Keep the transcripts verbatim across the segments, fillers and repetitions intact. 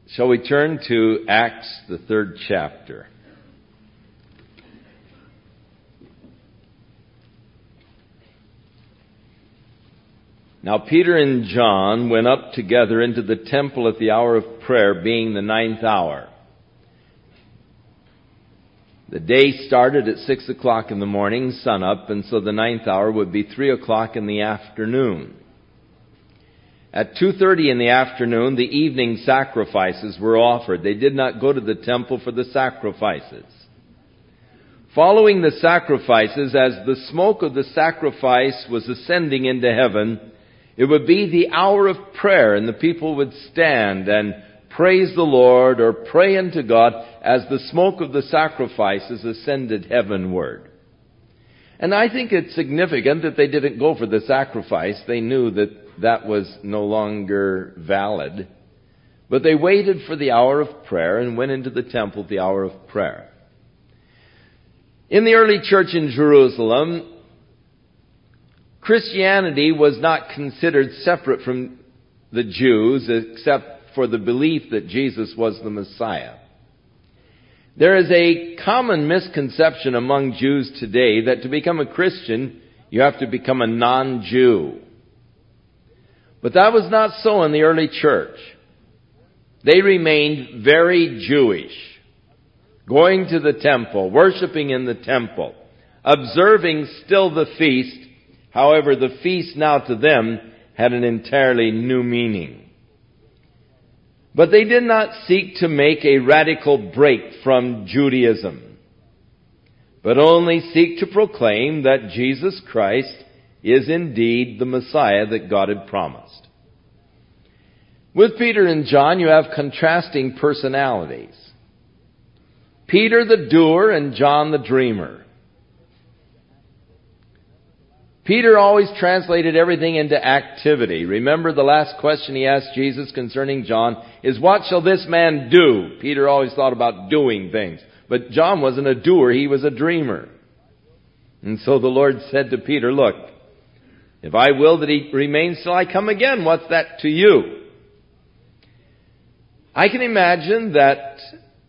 Shall we turn to Acts, the third chapter? Now Peter and John went up together into the temple at the hour of prayer, being the ninth hour. The day started at six o'clock in the morning, sun up, and so the ninth hour would be three o'clock in the afternoon. At two thirty in the afternoon, the evening sacrifices were offered. They did not go to the temple for the sacrifices. Following the sacrifices, as the smoke of the sacrifice was ascending into heaven, it would be the hour of prayer, and the people would stand and praise the Lord or pray unto God as the smoke of the sacrifices ascended heavenward. And I think it's significant that they didn't go for the sacrifice. They knew that that was no longer valid. But they waited for the hour of prayer and went into the temple at the hour of prayer. In the early church in Jerusalem, Christianity was not considered separate from the Jews except for the belief that Jesus was the Messiah. There is a common misconception among Jews today that to become a Christian, you have to become a non-Jew. But that was not so in the early church. They remained very Jewish, going to the temple, worshiping in the temple, observing still the feast. However, the feast now to them had an entirely new meaning. But they did not seek to make a radical break from Judaism, but only seek to proclaim that Jesus Christ is indeed the Messiah that God had promised. With Peter and John, you have contrasting personalities. Peter the doer and John the dreamer. Peter always translated everything into activity. Remember the last question he asked Jesus concerning John is, what shall this man do? Peter always thought about doing things. But John wasn't a doer, he was a dreamer. And so the Lord said to Peter, look, if I will that he remains till I come again, what's that to you? I can imagine that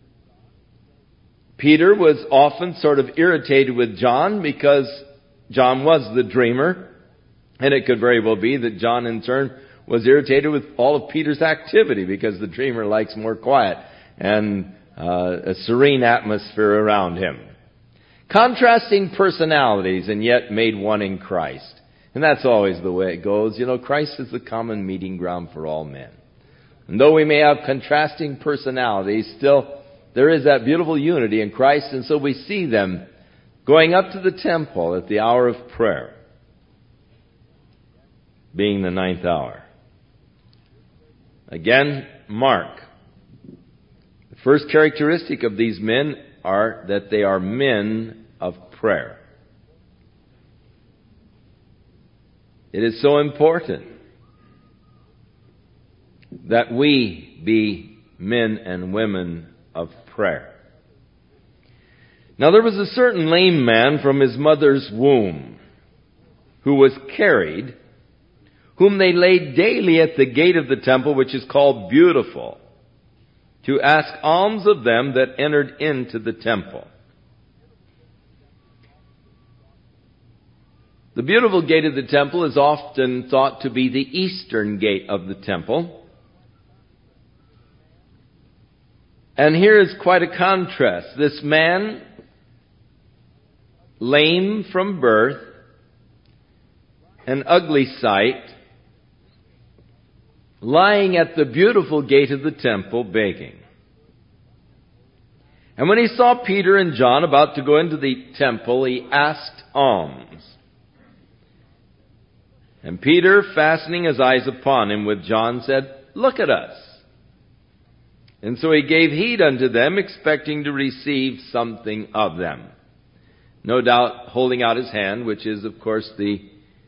Peter was often sort of irritated with John because John was the dreamer. And it could very well be that John in turn was irritated with all of Peter's activity because the dreamer likes more quiet and uh, a serene atmosphere around him. Contrasting personalities and yet made one in Christ. And that's always the way it goes. You know, Christ is the common meeting ground for all men. And though we may have contrasting personalities, still there is that beautiful unity in Christ. And so we see them going up to the temple at the hour of prayer, being the ninth hour. Again, Mark. The first characteristic of these men are that they are men of prayer. It is so important that we be men and women of prayer. Now there was a certain lame man from his mother's womb who was carried, whom they laid daily at the gate of the temple, which is called Beautiful, to ask alms of them that entered into the temple. The Beautiful gate of the temple is often thought to be the eastern gate of the temple. And here is quite a contrast. This man, lame from birth, an ugly sight, lying at the Beautiful gate of the temple begging. And when he saw Peter and John about to go into the temple, he asked alms. And Peter, fastening his eyes upon him with John, said, look at us. And so he gave heed unto them, expecting to receive something of them. No doubt holding out his hand, which is, of course, the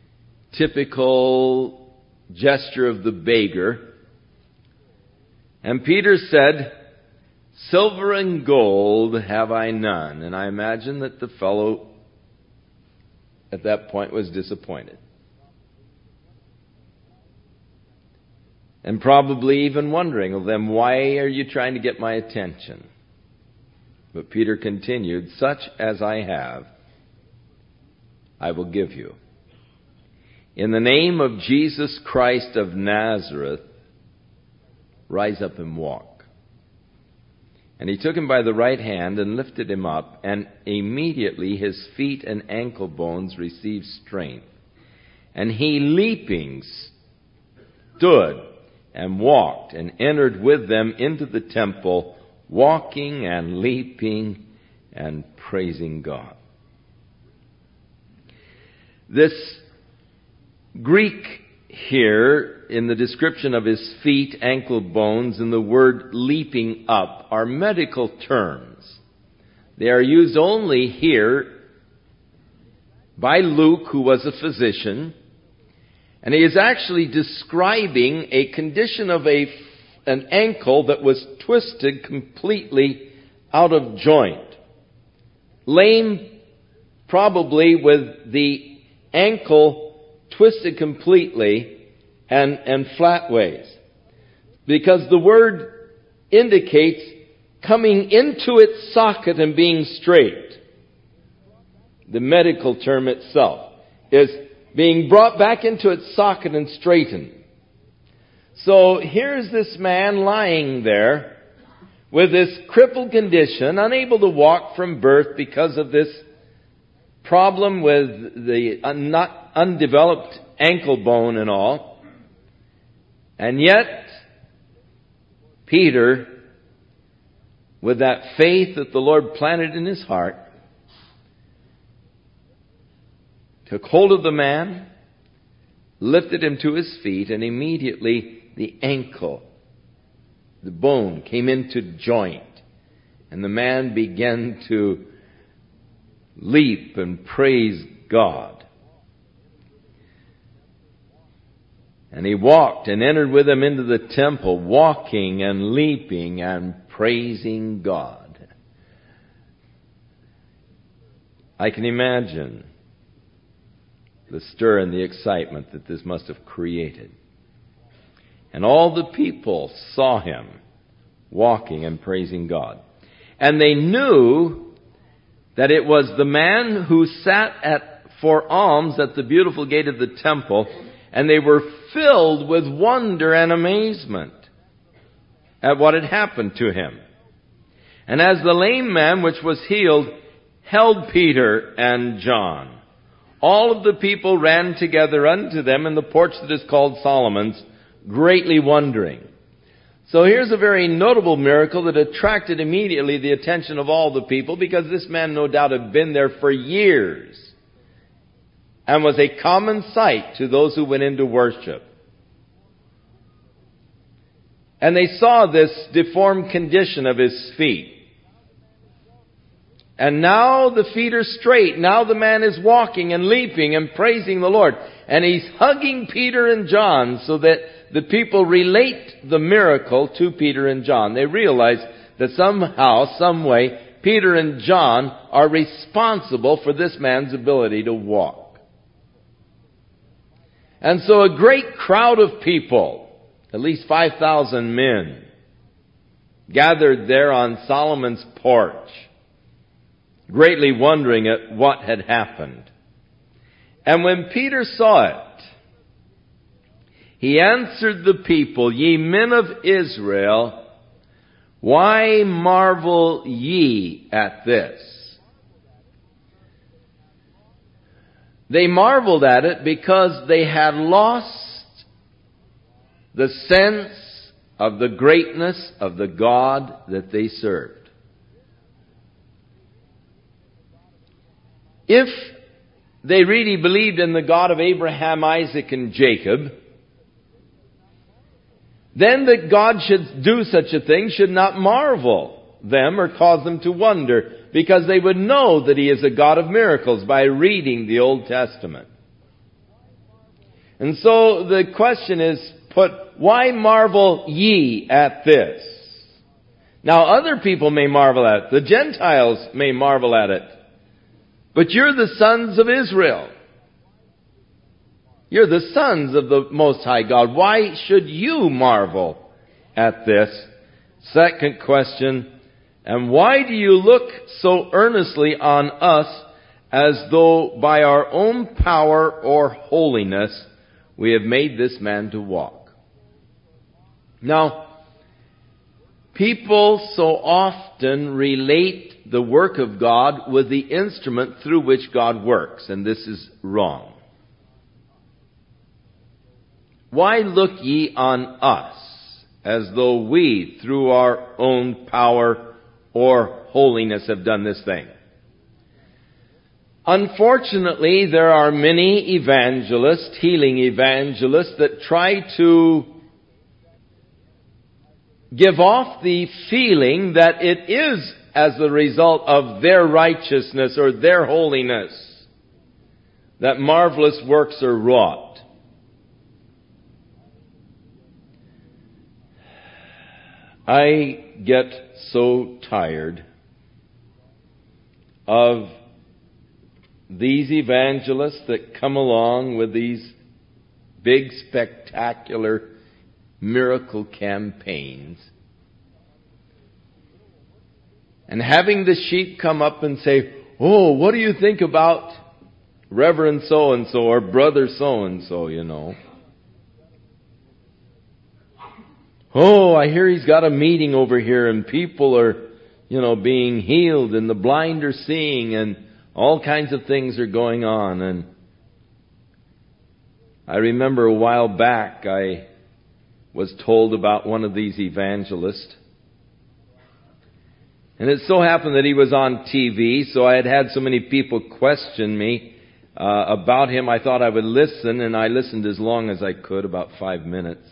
typical gesture of the beggar. And Peter said, silver and gold have I none. And I imagine that the fellow at that point was disappointed. And probably even wondering, well, then why are you trying to get my attention? But Peter continued, such as I have, I will give you. In the name of Jesus Christ of Nazareth, rise up and walk. And he took him by the right hand and lifted him up, and immediately his feet and ankle bones received strength. And he, leaping, stood and walked and entered with them into the temple, walking and leaping and praising God. This Greek here in the description of his feet, ankle bones, and the word leaping up are medical terms. They are used only here by Luke, who was a physician, and he is actually describing a condition of a, an ankle that was twisted completely out of joint. Lame, probably with the ankle twisted completely and, and flat ways. Because the word indicates coming into its socket and being straight. The medical term itself is being brought back into its socket and straightened. So here's this man lying there with this crippled condition, unable to walk from birth because of this problem with the un- not undeveloped ankle bone and all. And yet, Peter, with that faith that the Lord planted in his heart, took hold of the man, lifted him to his feet, and immediately the ankle, the bone, came into joint. And the man began to leap and praise God. And he walked and entered with him into the temple, walking and leaping and praising God. I can imagine the stir and the excitement that this must have created. And all the people saw him walking and praising God. And they knew that it was the man who sat at for alms at the beautiful gate of the temple, and they were filled with wonder and amazement at what had happened to him. And as the lame man which was healed held Peter and John, all of the people ran together unto them in the porch that is called Solomon's, greatly wondering. So here's a very notable miracle that attracted immediately the attention of all the people, because this man no doubt had been there for years and was a common sight to those who went into worship. And they saw this deformed condition of his feet. And now the feet are straight. Now the man is walking and leaping and praising the Lord. And he's hugging Peter and John so that the people relate the miracle to Peter and John. They realize that somehow, some way, Peter and John are responsible for this man's ability to walk. And so a great crowd of people, at least five thousand men, gathered there on Solomon's porch, greatly wondering at what had happened. And when Peter saw it, he answered the people, Ye men of Israel, why marvel ye at this? They marveled at it because they had lost the sense of the greatness of the God that they served. If they really believed in the God of Abraham, Isaac, and Jacob, then that God should do such a thing should not marvel them or cause them to wonder, because they would know that He is a God of miracles by reading the Old Testament. And so the question is put, why marvel ye at this? Now other people may marvel at it. The Gentiles may marvel at it. But you're the sons of Israel. You're the sons of the Most High God. Why should you marvel at this? Second question, and why do you look so earnestly on us as though by our own power or holiness we have made this man to walk? Now, people so often relate the work of God with the instrument through which God works, and this is wrong. Why look ye on us as though we, through our own power or holiness, have done this thing? Unfortunately, there are many evangelists, healing evangelists, that try to give off the feeling that it is as a result of their righteousness or their holiness that marvelous works are wrought. I get so tired of these evangelists that come along with these big, spectacular miracle campaigns, and having the sheep come up and say, "Oh, what do you think about Reverend so-and-so or Brother so-and-so, you know? Oh, I hear he's got a meeting over here and people are, you know, being healed and the blind are seeing and all kinds of things are going on." And I remember a while back I was told about one of these evangelists. And it so happened that he was on T V, so I had had so many people question me uh, about him. I thought I would listen, and I listened as long as I could, about five minutes.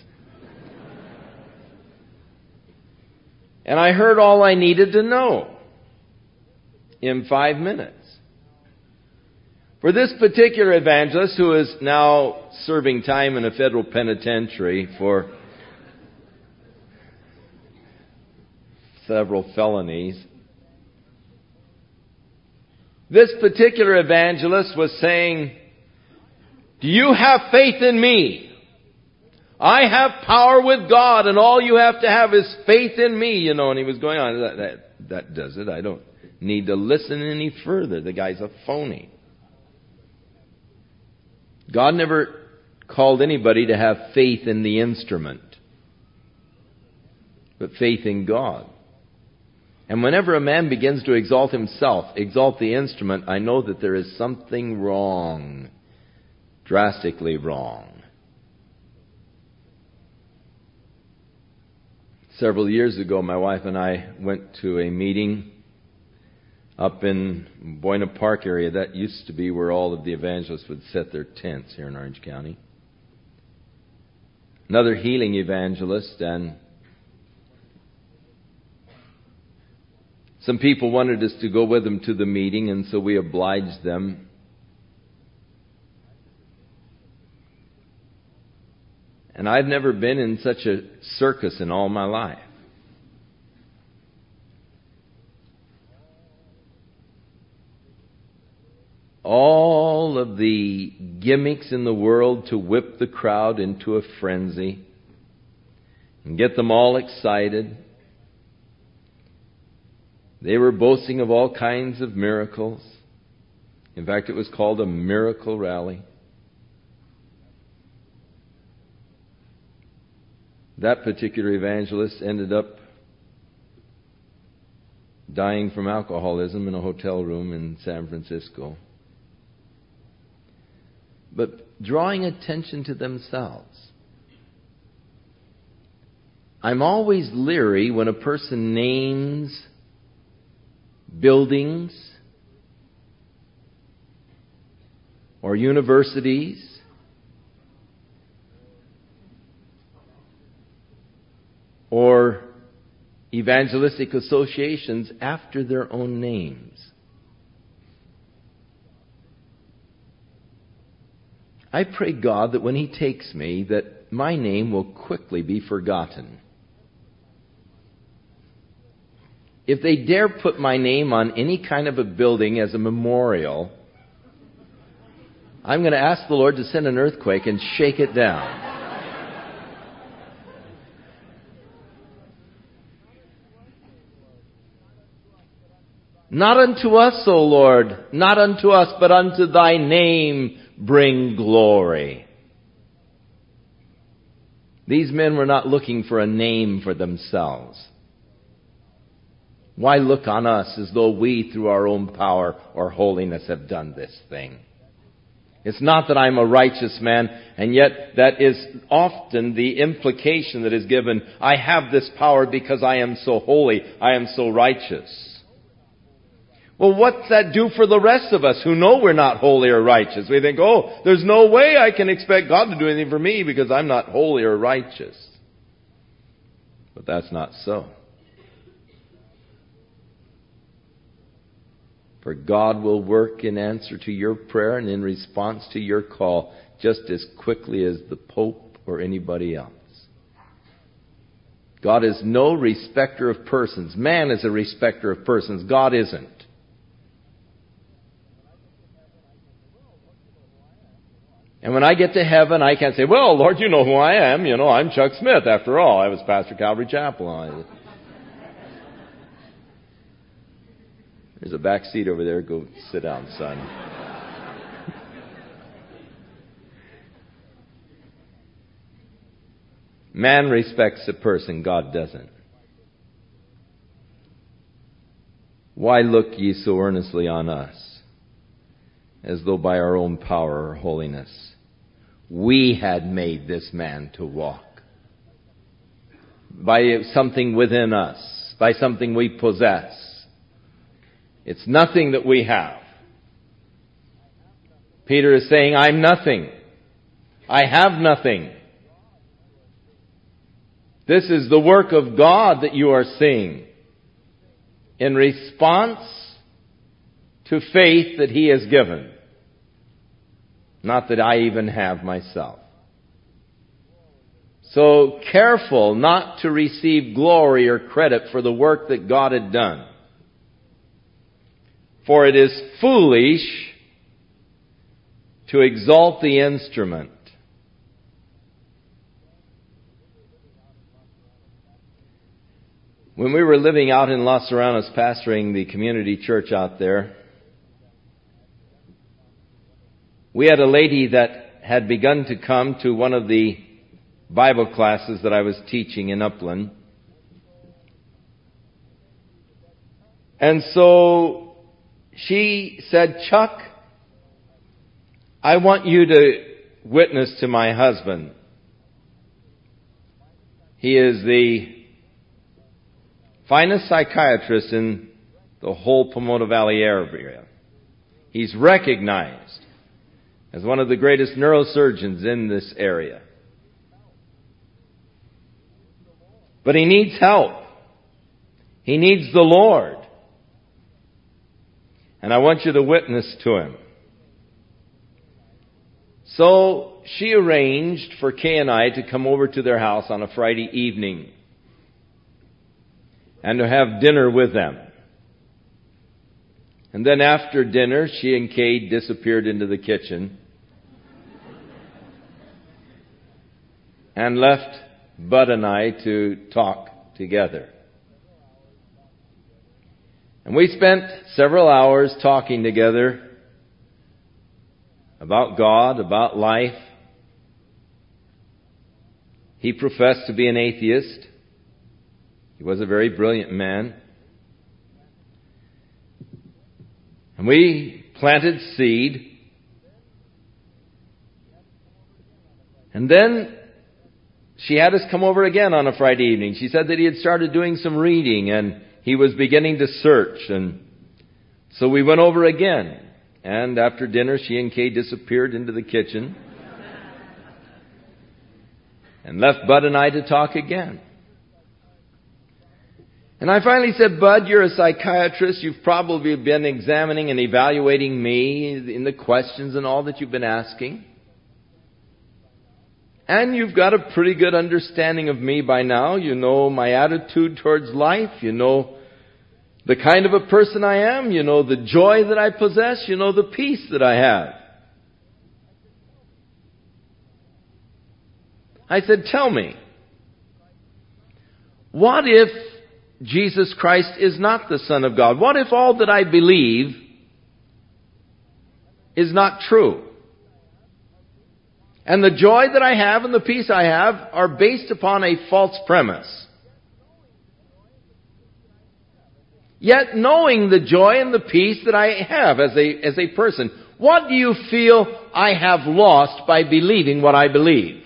And I heard all I needed to know in five minutes. For this particular evangelist, who is now serving time in a federal penitentiary for several felonies, this particular evangelist was saying, "Do you have faith in me? I have power with God, and all you have to have is faith in me," you know. And he was going on, that, that, that does it. I don't need to listen any further. The guy's a phony. God never called anybody to have faith in the instrument, but faith in God. And whenever a man begins to exalt himself, exalt the instrument, I know that there is something wrong, drastically wrong. Several years ago, my wife and I went to a meeting up in Buena Park area. That used to be where all of the evangelists would set their tents here in Orange County. Another healing evangelist, and some people wanted us to go with them to the meeting, and so we obliged them. And I've never been in such a circus in all my life. All of the gimmicks in the world to whip the crowd into a frenzy and get them all excited. They were boasting of all kinds of miracles. In fact, it was called a miracle rally. That particular evangelist ended up dying from alcoholism in a hotel room in San Francisco. But drawing attention to themselves. I'm always leery when a person names buildings or universities or evangelistic associations after their own names. I pray God that when He takes me, that my name will quickly be forgotten. If they dare put my name on any kind of a building as a memorial, I'm going to ask the Lord to send an earthquake and shake it down. Not unto us, O Lord, not unto us, but unto thy name bring glory. These men were not looking for a name for themselves. Why look on us as though we, through our own power or holiness, have done this thing? It's not that I'm a righteous man, and yet that is often the implication that is given. I have this power because I am so holy, I am so righteous. Well, what's that do for the rest of us who know we're not holy or righteous? We think, oh, there's no way I can expect God to do anything for me because I'm not holy or righteous. But that's not so. For God will work in answer to your prayer and in response to your call just as quickly as the Pope or anybody else. God is no respecter of persons. Man is a respecter of persons. God isn't. And when I get to heaven, I can't say, well, Lord, you know who I am. You know, I'm Chuck Smith. After all, I was pastor Calvary Chapel. There's a back seat over there. Go sit down, son. Man respects a person. God doesn't. Why look ye so earnestly on us, as though by our own power or holiness we had made this man to walk? By something within us, by something we possess. It's nothing that we have. Peter is saying, I'm nothing. I have nothing. This is the work of God that you are seeing in response to faith that He has given. Not that I even have myself. So careful not to receive glory or credit for the work that God had done. For it is foolish to exalt the instrument. When we were living out in Los Serranos, pastoring the community church out there, we had a lady that had begun to come to one of the Bible classes that I was teaching in Upland. And so she said, Chuck, I want you to witness to my husband. He is the finest psychiatrist in the whole Pomona Valley area. He's recognized as one of the greatest neurosurgeons in this area. But he needs help. He needs the Lord. And I want you to witness to him. So she arranged for Kay and I to come over to their house on a Friday evening and to have dinner with them. And then after dinner, she and Kay disappeared into the kitchen and left Bud and I to talk together. And we spent several hours talking together about God, about life. He professed to be an atheist. He was a very brilliant man. And we planted seed. And then she had us come over again on a Friday evening. She said that he had started doing some reading and he was beginning to search. And so we went over again. And after dinner, she and Kay disappeared into the kitchen and left Bud and I to talk again. And I finally said, Bud, you're a psychiatrist. You've probably been examining and evaluating me in the questions and all that you've been asking. And you've got a pretty good understanding of me by now. You know my attitude towards life. You know the kind of a person I am. You know the joy that I possess. You know the peace that I have. I said, tell me, what if Jesus Christ is not the Son of God? What if all that I believe is not true? And the joy that I have and the peace I have are based upon a false premise. Yet knowing the joy and the peace that I have as a, as a person, what do you feel I have lost by believing what I believe?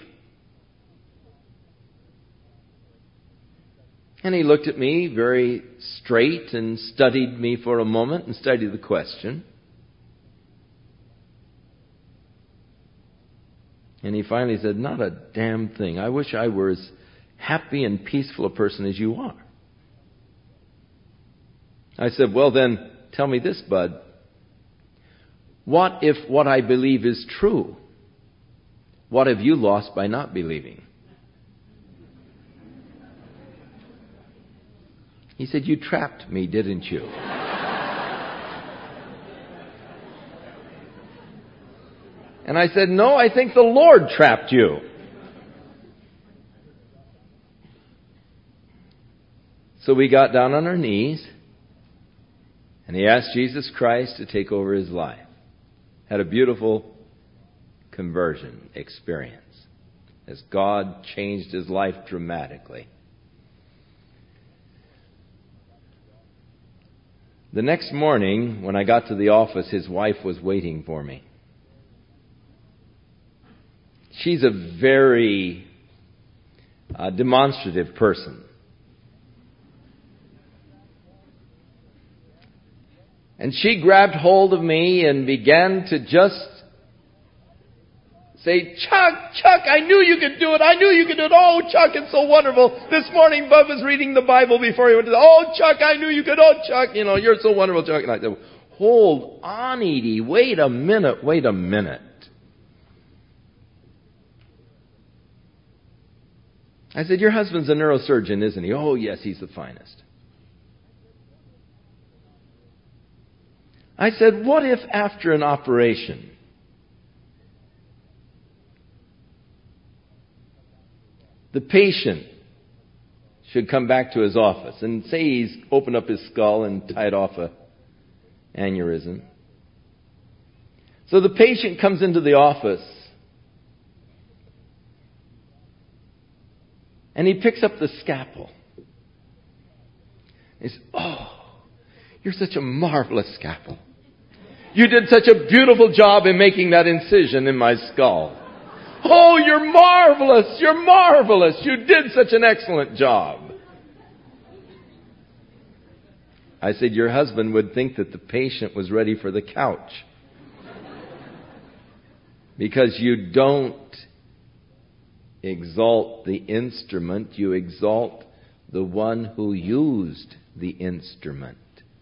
And he looked at me very straight and studied me for a moment and studied the question. And he finally said, not a damn thing. I wish I were as happy and peaceful a person as you are. I said, well then, tell me this, bud. What if what I believe is true? What have you lost by not believing? He said, you trapped me, didn't you? And I said, no, I think the Lord trapped you. So we got down on our knees, and he asked Jesus Christ to take over his life. Had a beautiful conversion experience as God changed his life dramatically. The next morning, when I got to the office, his wife was waiting for me. She's a very uh, demonstrative person. And she grabbed hold of me and began to just say, Chuck, Chuck, I knew you could do it. I knew you could do it. Oh, Chuck, it's so wonderful. This morning, Bub was reading the Bible before he went to the, oh, Chuck, I knew you could. Oh, Chuck, you know, you're so wonderful, Chuck. And I said, hold on, Edie. Wait a minute. Wait a minute. I said, your husband's a neurosurgeon, isn't he? Oh, yes, he's the finest. I said, what if after an operation, the patient should come back to his office and say he's opened up his skull and tied off a aneurysm. So the patient comes into the office and he picks up the scalpel. He says, oh, you're such a marvelous scalpel. You did such a beautiful job in making that incision in my skull. Oh, you're marvelous. You're marvelous. You did such an excellent job. I said, your husband would think that the patient was ready for the couch. Because you don't exalt the instrument, you exalt the one who used the instrument.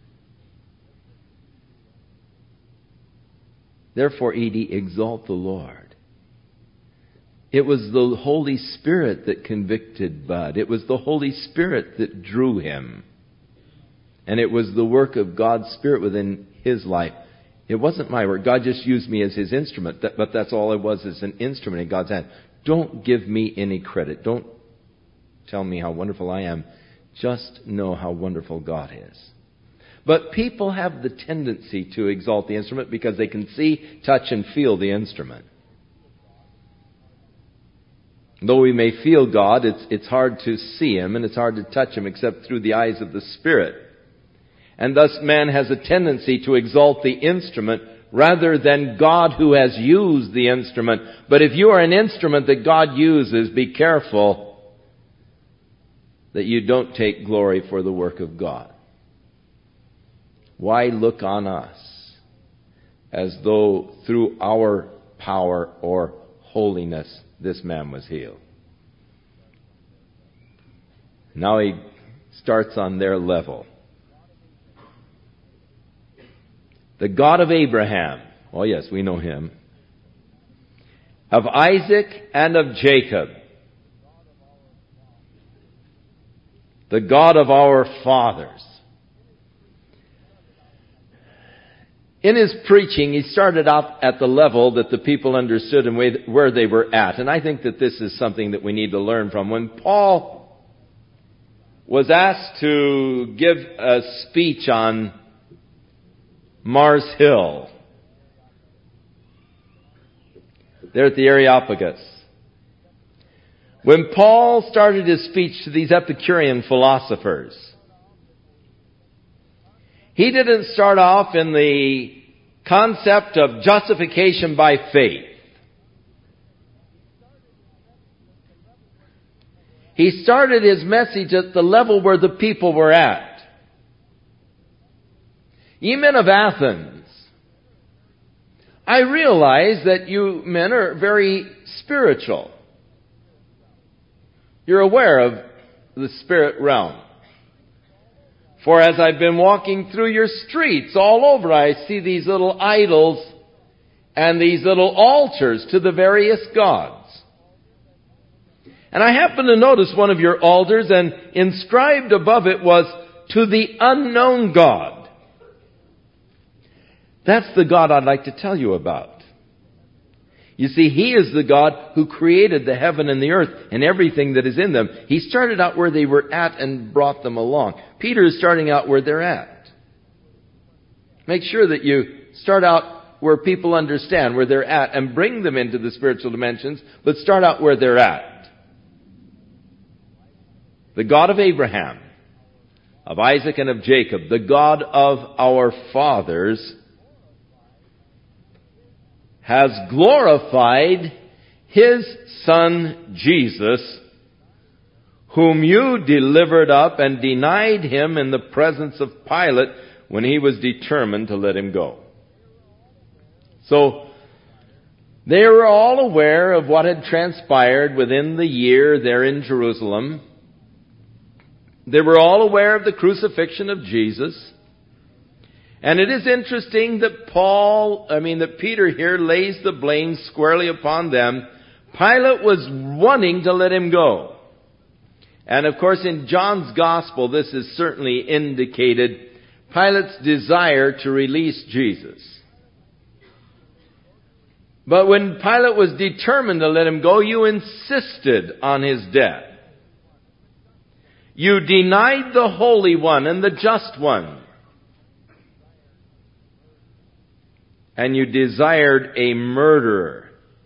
Therefore, Edie, exalt the Lord. It was the Holy Spirit that convicted Bud. It was the Holy Spirit that drew him. And it was the work of God's Spirit within his life. It wasn't my work. God just used me as his instrument. But that's all I was, as an instrument in God's hand. Don't give me any credit. Don't tell me how wonderful I am. Just know how wonderful God is. But people have the tendency to exalt the instrument because they can see, touch, and feel the instrument. Though we may feel God, it's, it's hard to see Him and it's hard to touch Him except through the eyes of the Spirit. And thus man has a tendency to exalt the instrument rather than God who has used the instrument. But if you are an instrument that God uses, be careful that you don't take glory for the work of God. Why look on us as though through our power or holiness this man was healed? Now he starts on their level. The God of Abraham, oh yes, we know him, of Isaac and of Jacob, the God of our fathers. in his preaching, he started out at the level that the people understood and where they were at. And I think that this is something that we need to learn from. When Paul was asked to give a speech on Mars Hill, there at the Areopagus, when Paul started his speech to these Epicurean philosophers, he didn't start off in the concept of justification by faith. He started his message at the level where the people were at. Ye men of Athens, I realize that you men are very spiritual. You're aware of the spirit realm. For as I've been walking through your streets all over, I see these little idols and these little altars to the various gods. And I happened to notice one of your altars, and inscribed above it was, to the unknown God. That's the God I'd like to tell you about. You see, He is the God who created the heaven and the earth and everything that is in them. He started out where they were at and brought them along. Peter is starting out where they're at. Make sure that you start out where people understand where they're at and bring them into the spiritual dimensions, but start out where they're at. The God of Abraham, of Isaac and of Jacob, the God of our fathers, has glorified His Son Jesus, whom you delivered up and denied Him in the presence of Pilate when he was determined to let Him go. So, they were all aware of what had transpired within the year there in Jerusalem. They were all aware of the crucifixion of Jesus. And it is interesting that Paul, I mean that Peter here lays the blame squarely upon them. Pilate was wanting to let Him go. And of course in John's Gospel this is certainly indicated, Pilate's desire to release Jesus. But when Pilate was determined to let Him go, you insisted on His death. You denied the Holy One and the Just One. And you desired a murderer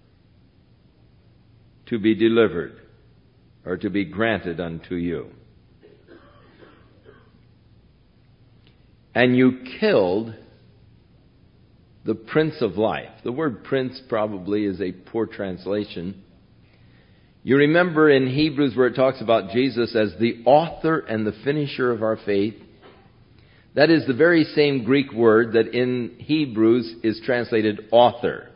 to be delivered or to be granted unto you. And you killed the Prince of Life. The word prince probably is a poor translation. You remember in Hebrews where it talks about Jesus as the author and the finisher of our faith. That is the very same Greek word that in Hebrews is translated author.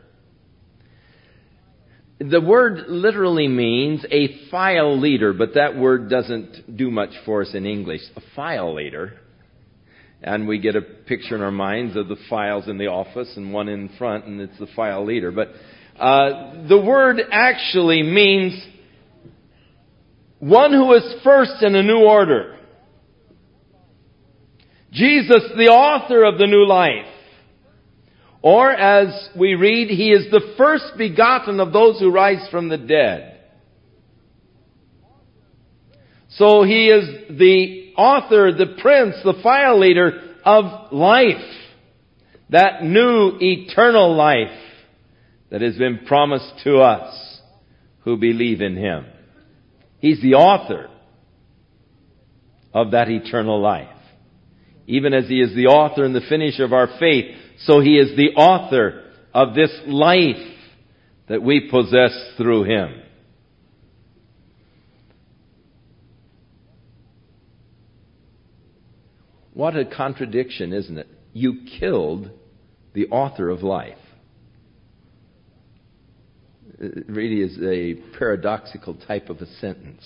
The word literally means a file leader, but that word doesn't do much for us in English. A file leader. And we get a picture in our minds of the files in the office and one in front, and it's the file leader. But uh, the word actually means one who is first in a new order. Jesus, the author of the new life. Or as we read, He is the first begotten of those who rise from the dead. So He is the author, the prince, the file leader of life. That new eternal life that has been promised to us who believe in Him. He's the author of that eternal life. Even as He is the author and the finisher of our faith, so He is the author of this life that we possess through Him. What a contradiction, isn't it? You killed the author of life. It really is a paradoxical type of a sentence.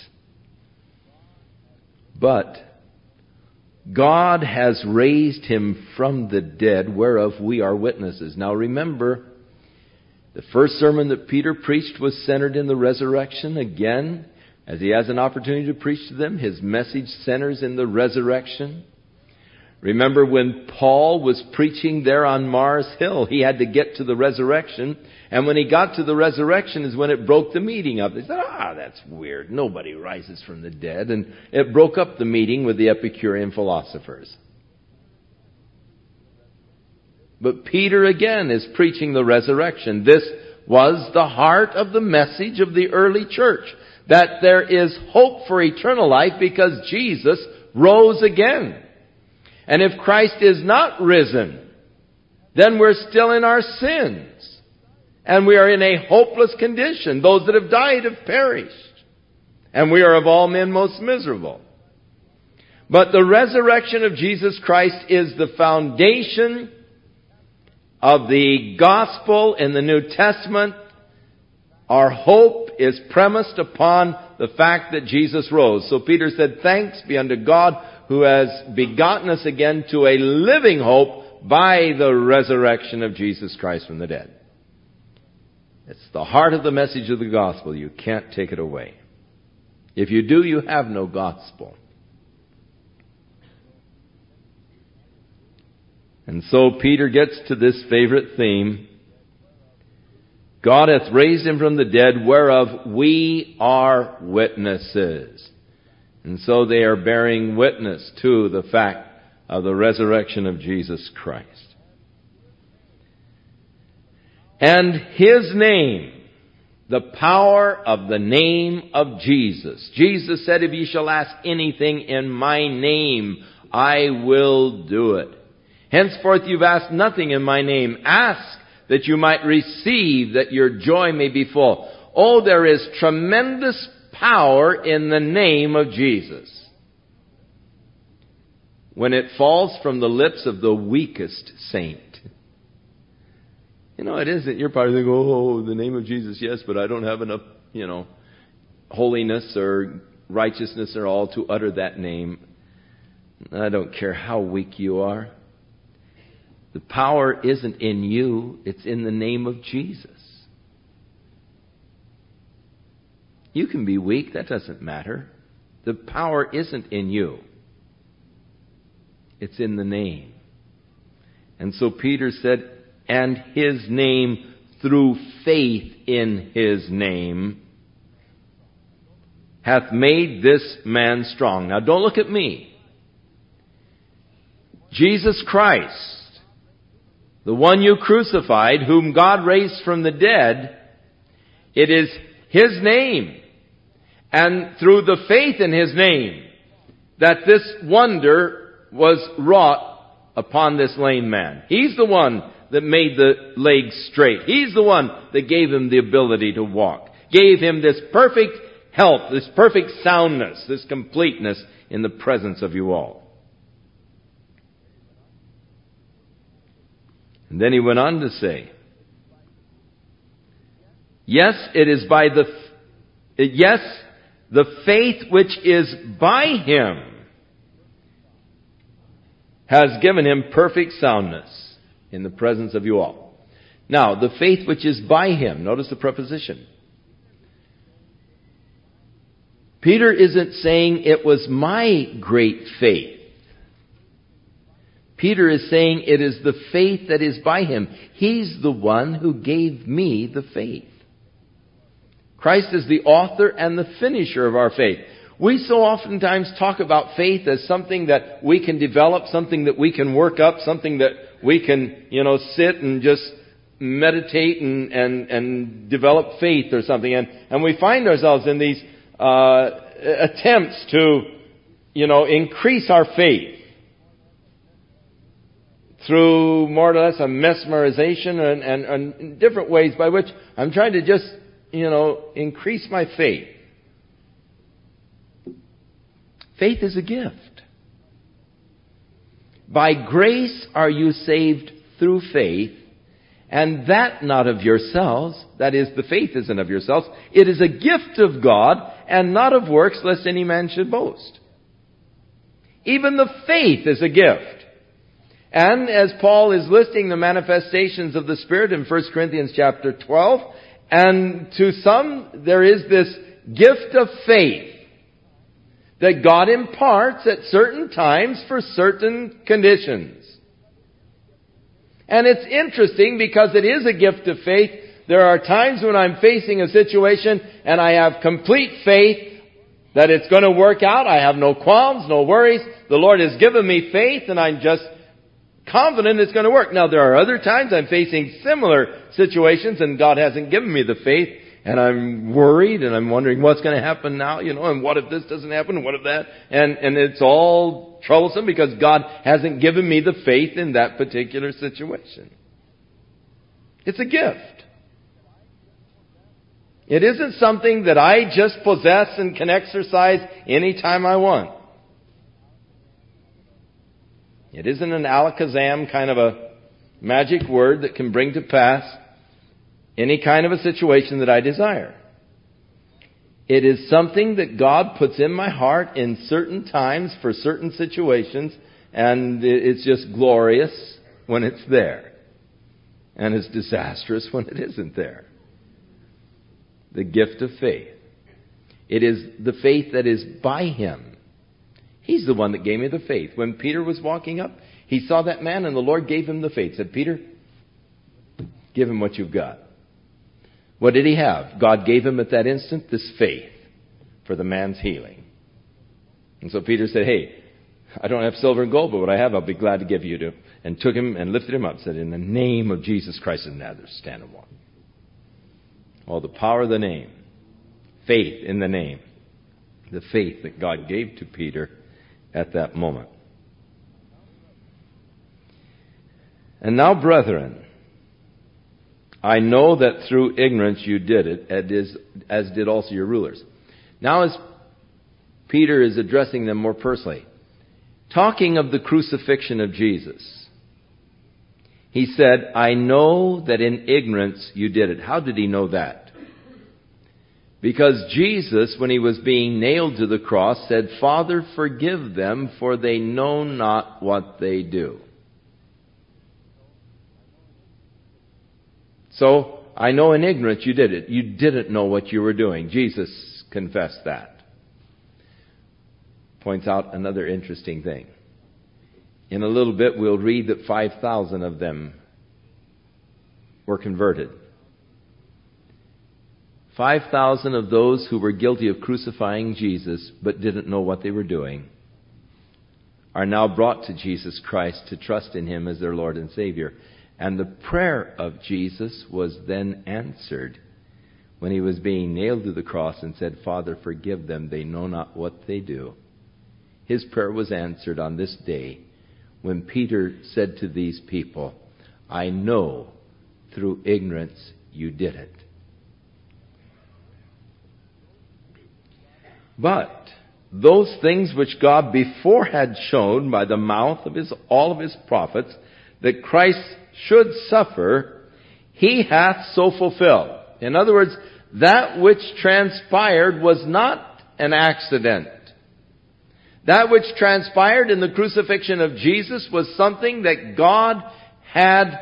But God has raised Him from the dead, whereof we are witnesses. Now remember, the first sermon that Peter preached was centered in the resurrection. Again, as he has an opportunity to preach to them, his message centers in the resurrection. Remember when Paul was preaching there on Mars Hill, he had to get to the resurrection. And when he got to the resurrection is when it broke the meeting up. They said, ah, that's weird. Nobody rises from the dead. And it broke up the meeting with the Epicurean philosophers. But Peter again is preaching the resurrection. This was the heart of the message of the early church. That there is hope for eternal life because Jesus rose again. And if Christ is not risen, then we're still in our sins. And we are in a hopeless condition. Those that have died have perished. And we are of all men most miserable. But the resurrection of Jesus Christ is the foundation of the gospel in the New Testament. Our hope is premised upon the fact that Jesus rose. So Peter said, thanks be unto God who has begotten us again to a living hope by the resurrection of Jesus Christ from the dead. It's the heart of the message of the gospel. You can't take it away. If you do, you have no gospel. And so Peter gets to this favorite theme. God hath raised him from the dead, whereof we are witnesses. And so they are bearing witness to the fact of the resurrection of Jesus Christ. And His name, the power of the name of Jesus. Jesus said, if ye shall ask anything in my name, I will do it. Henceforth you've asked nothing in my name. Ask that you might receive, that your joy may be full. Oh, there is tremendous power in the name of Jesus. When it falls from the lips of the weakest saint. You know, it isn't. You're probably thinking, oh, the name of Jesus, yes, but I don't have enough, you know, holiness or righteousness or all to utter that name. I don't care how weak you are. The power isn't in you. It's in the name of Jesus. You can be weak. That doesn't matter. The power isn't in you. It's in the name. And so Peter said, and His name, through faith in His name, hath made this man strong. Now don't look at me. Jesus Christ, the one you crucified, whom God raised from the dead, it is His name, and through the faith in His name, that this wonder was wrought upon this lame man. He's the one that made the legs straight. He's the one that gave him the ability to walk. Gave him this perfect health, this perfect soundness, this completeness in the presence of you all. And then he went on to say, yes, it is by the, yes, the faith which is by Him has given him perfect soundness in the presence of you all. Now, the faith which is by Him, notice the preposition. Peter isn't saying it was my great faith. Peter is saying it is the faith that is by Him. He's the one who gave me the faith. Christ is the author and the finisher of our faith. We so oftentimes talk about faith as something that we can develop, something that we can work up, something that we can, you know, sit and just meditate and, and, and develop faith or something. And, and we find ourselves in these uh, attempts to, you know, increase our faith through more or less a mesmerization and, and, and different ways by which I'm trying to just, you know, increase my faith. Faith is a gift. By grace are you saved through faith, and that not of yourselves. That is, the faith isn't of yourselves. It is a gift of God, and not of works, lest any man should boast. Even the faith is a gift. And as Paul is listing the manifestations of the Spirit in First Corinthians chapter twelve, and to some there is this gift of faith. that God imparts at certain times for certain conditions. And it's interesting because it is a gift of faith. There are times when I'm facing a situation and I have complete faith that it's going to work out. I have no qualms, no worries. The Lord has given me faith and I'm just confident it's going to work. Now, there are other times I'm facing similar situations and God hasn't given me the faith and I'm worried and I'm wondering what's going to happen now, you know, and what if this doesn't happen, and what if that? And, and it's all troublesome because God hasn't given me the faith in that particular situation. It's a gift. It isn't something that I just possess and can exercise anytime I want. It isn't an alakazam kind of a magic word that can bring to pass any kind of a situation that I desire. It is something that God puts in my heart in certain times for certain situations, and it's just glorious when it's there. And it's disastrous when it isn't there. The gift of faith. It is the faith that is by Him. He's the one that gave me the faith. When Peter was walking up, he saw that man and the Lord gave him the faith. Said, Peter, give him what you've got. What did he have? God gave him at that instant this faith for the man's healing. And so Peter said, hey, I don't have silver and gold, but what I have I'll be glad to give you to. And took him and lifted him up. Said, in the name of Jesus Christ of Nazareth, stand and walk. Oh, the power of the name. Faith in the name. The faith that God gave to Peter at that moment. And now, brethren, I know that through ignorance you did it, as is, as did also your rulers. Now, as Peter is addressing them more personally, talking of the crucifixion of Jesus, he said, I know that in ignorance you did it. How did he know that? Because Jesus, when he was being nailed to the cross, said, Father, forgive them, for they know not what they do. So, I know in ignorance you did it. You didn't know what you were doing. Jesus confessed that. Points out another interesting thing. In a little bit, we'll read that five thousand of them were converted. five thousand of those who were guilty of crucifying Jesus but didn't know what they were doing are now brought to Jesus Christ to trust in Him as their Lord and Savior. And the prayer of Jesus was then answered when He was being nailed to the cross and said, Father, forgive them, they know not what they do. His prayer was answered on this day when Peter said to these people, I know through ignorance you did it. But those things which God before had shown by the mouth of his, all of His prophets, that Christ should suffer, He hath so fulfilled. In other words, that which transpired was not an accident. That which transpired in the crucifixion of Jesus was something that God had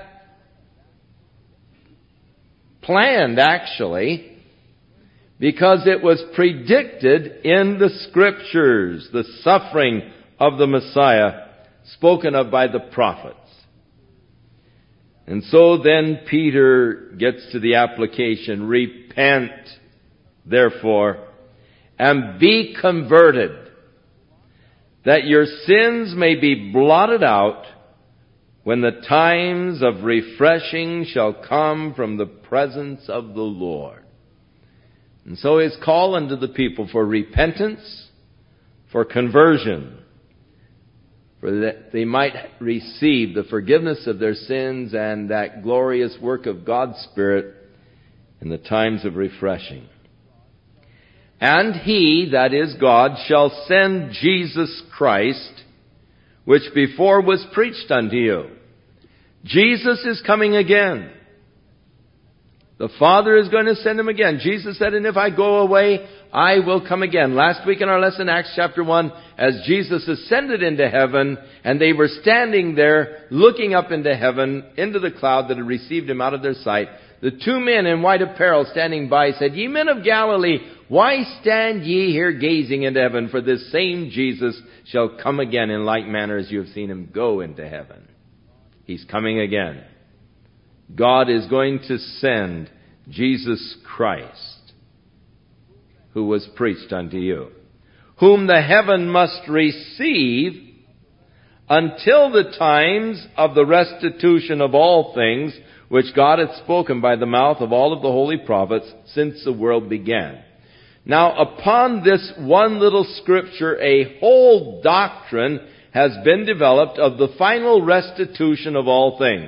planned, actually, because it was predicted in the Scriptures, the suffering of the Messiah spoken of by the prophets. And so then Peter gets to the application, repent, therefore, and be converted, that your sins may be blotted out when the times of refreshing shall come from the presence of the Lord. And so His call unto the people for repentance, for conversion, for that they might receive the forgiveness of their sins and that glorious work of God's Spirit in the times of refreshing. And He, that is God, shall send Jesus Christ, which before was preached unto you. Jesus is coming again. The Father is going to send Him again. Jesus said, and if I go away, I will come again. Last week in our lesson, Acts chapter one, as Jesus ascended into heaven, and they were standing there looking up into heaven, into the cloud that had received Him out of their sight, the two men in white apparel standing by said, Ye men of Galilee, why stand ye here gazing into heaven? For this same Jesus shall come again in like manner as you have seen him go into heaven. He's coming again. God is going to send Jesus Christ, who was preached unto you, whom the heaven must receive until the times of the restitution of all things, which God hath spoken by the mouth of all of the holy prophets since the world began. Now, upon this one little scripture, a whole doctrine has been developed of the final restitution of all things.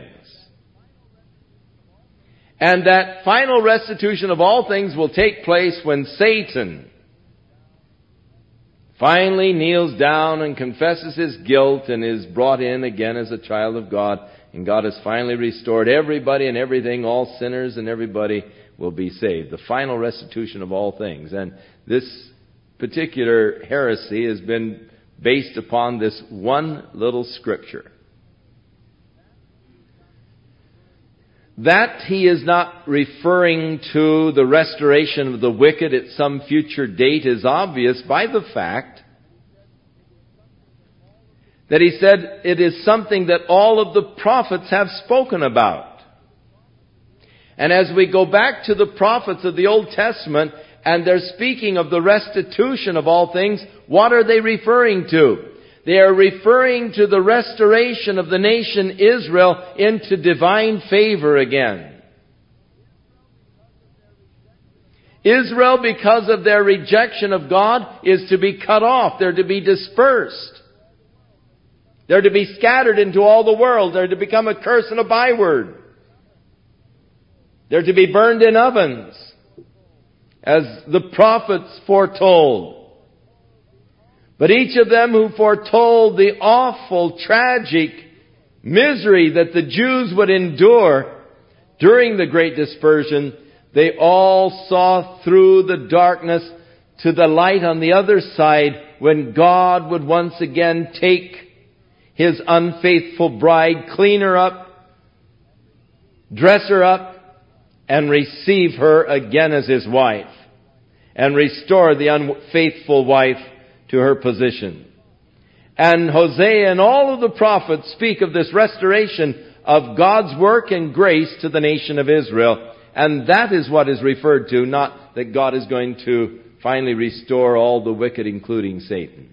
And that final restitution of all things will take place when Satan finally kneels down and confesses his guilt and is brought in again as a child of God. And God has finally restored everybody and everything, all sinners and everybody will be saved. The final restitution of all things. And this particular heresy has been based upon this one little scripture. That he is not referring to the restoration of the wicked at some future date is obvious by the fact that he said it is something that all of the prophets have spoken about. And as we go back to the prophets of the Old Testament and they're speaking of the restitution of all things, what are they referring to? They are referring to the restoration of the nation Israel into divine favor again. Israel, because of their rejection of God, is to be cut off. They're to be dispersed. They're to be scattered into all the world. They're to become a curse and a byword. They're to be burned in ovens, as the prophets foretold. But each of them who foretold the awful, tragic misery that the Jews would endure during the Great Dispersion, they all saw through the darkness to the light on the other side when God would once again take His unfaithful bride, clean her up, dress her up, and receive her again as His wife, and restore the unfaithful wife to her position. And Hosea and all of the prophets speak of this restoration of God's work and grace to the nation of Israel. And that is what is referred to, not that God is going to finally restore all the wicked, including Satan.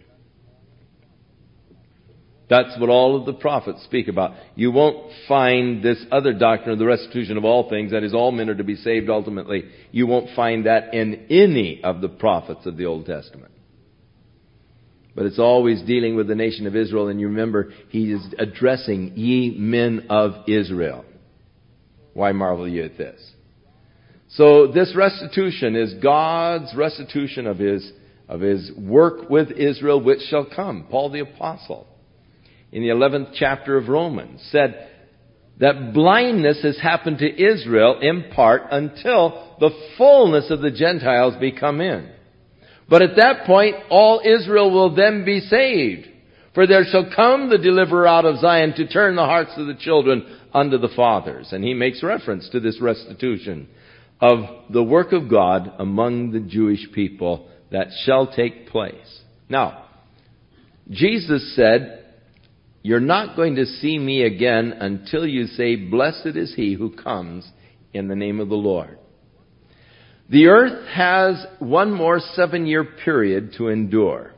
That's what all of the prophets speak about. You won't find this other doctrine of the restitution of all things, that is, all men are to be saved ultimately. You won't find that in any of the prophets of the Old Testament. But it's always dealing with the nation of Israel. And you remember, he is addressing ye men of Israel. Why marvel ye at this? So this restitution is God's restitution of His, of His work with Israel, which shall come. Paul the Apostle, in the eleventh chapter of Romans, said that blindness has happened to Israel in part until the fullness of the Gentiles be come in. But at that point, all Israel will then be saved. For there shall come the deliverer out of Zion to turn the hearts of the children unto the fathers. And he makes reference to this restitution of the work of God among the Jewish people that shall take place. Now, Jesus said, you're not going to see me again until you say, blessed is he who comes in the name of the Lord. The earth has one more seven-year period to endure.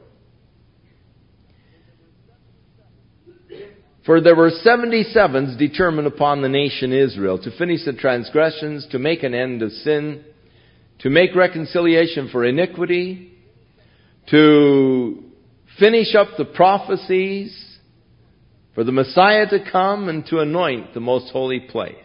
For there were seventy-sevens determined upon the nation Israel to finish the transgressions, to make an end of sin, to make reconciliation for iniquity, to finish up the prophecies, for the Messiah to come and to anoint the most holy place.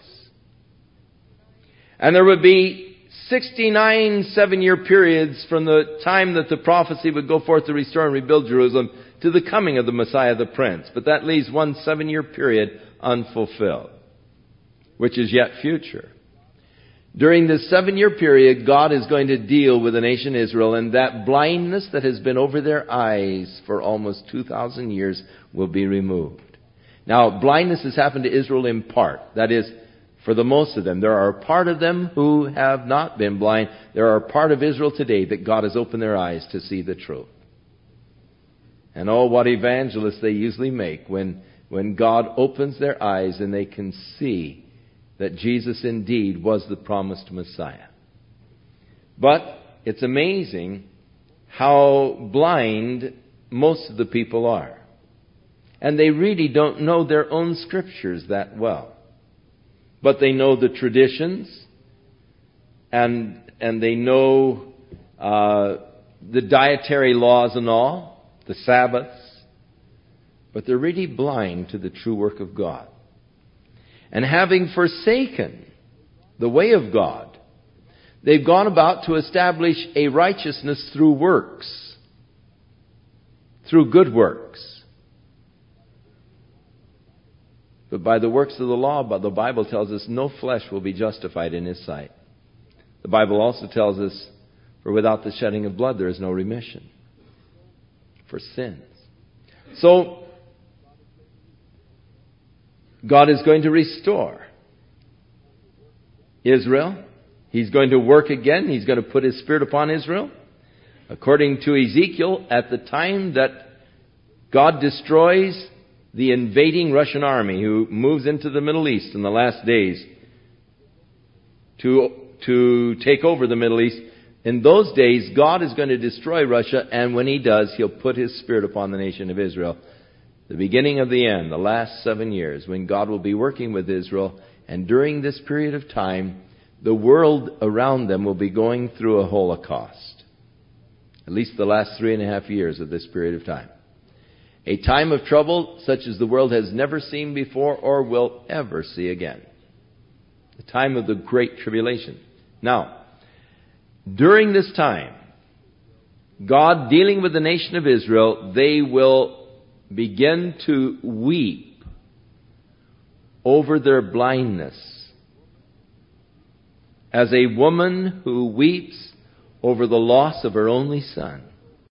And there would be sixty-nine seven-year periods from the time that the prophecy would go forth to restore and rebuild Jerusalem to the coming of the Messiah the Prince. But that leaves one seven-year period unfulfilled, which is yet future. During this seven-year period, God is going to deal with the nation Israel, and that blindness that has been over their eyes for almost two thousand years will be removed. Now, blindness has happened to Israel in part. That is, for the most of them. There are a part of them who have not been blind. There are a part of Israel today that God has opened their eyes to see the truth. And oh, what evangelists they usually make when, when God opens their eyes and they can see that Jesus indeed was the promised Messiah. But it's amazing how blind most of the people are. And they really don't know their own scriptures that well. But they know the traditions, and and they know uh, the dietary laws and all, the Sabbaths. But they're really blind to the true work of God. And having forsaken the way of God, they've gone about to establish a righteousness through works, through good works. But by the works of the law, but the Bible tells us no flesh will be justified in His sight. The Bible also tells us, for without the shedding of blood there is no remission for sins. So, God is going to restore Israel. He's going to work again. He's going to put His Spirit upon Israel. According to Ezekiel, at the time that God destroys the invading Russian army who moves into the Middle East in the last days to, to take over the Middle East, in those days, God is going to destroy Russia, and when He does, He'll put His Spirit upon the nation of Israel. The beginning of the end, the last seven years, when God will be working with Israel, and during this period of time, the world around them will be going through a Holocaust. At least the last three and a half years of this period of time. A time of trouble such as the world has never seen before or will ever see again. The time of the Great Tribulation. Now, during this time, God dealing with the nation of Israel, they will begin to weep over their blindness. As a woman who weeps over the loss of her only son.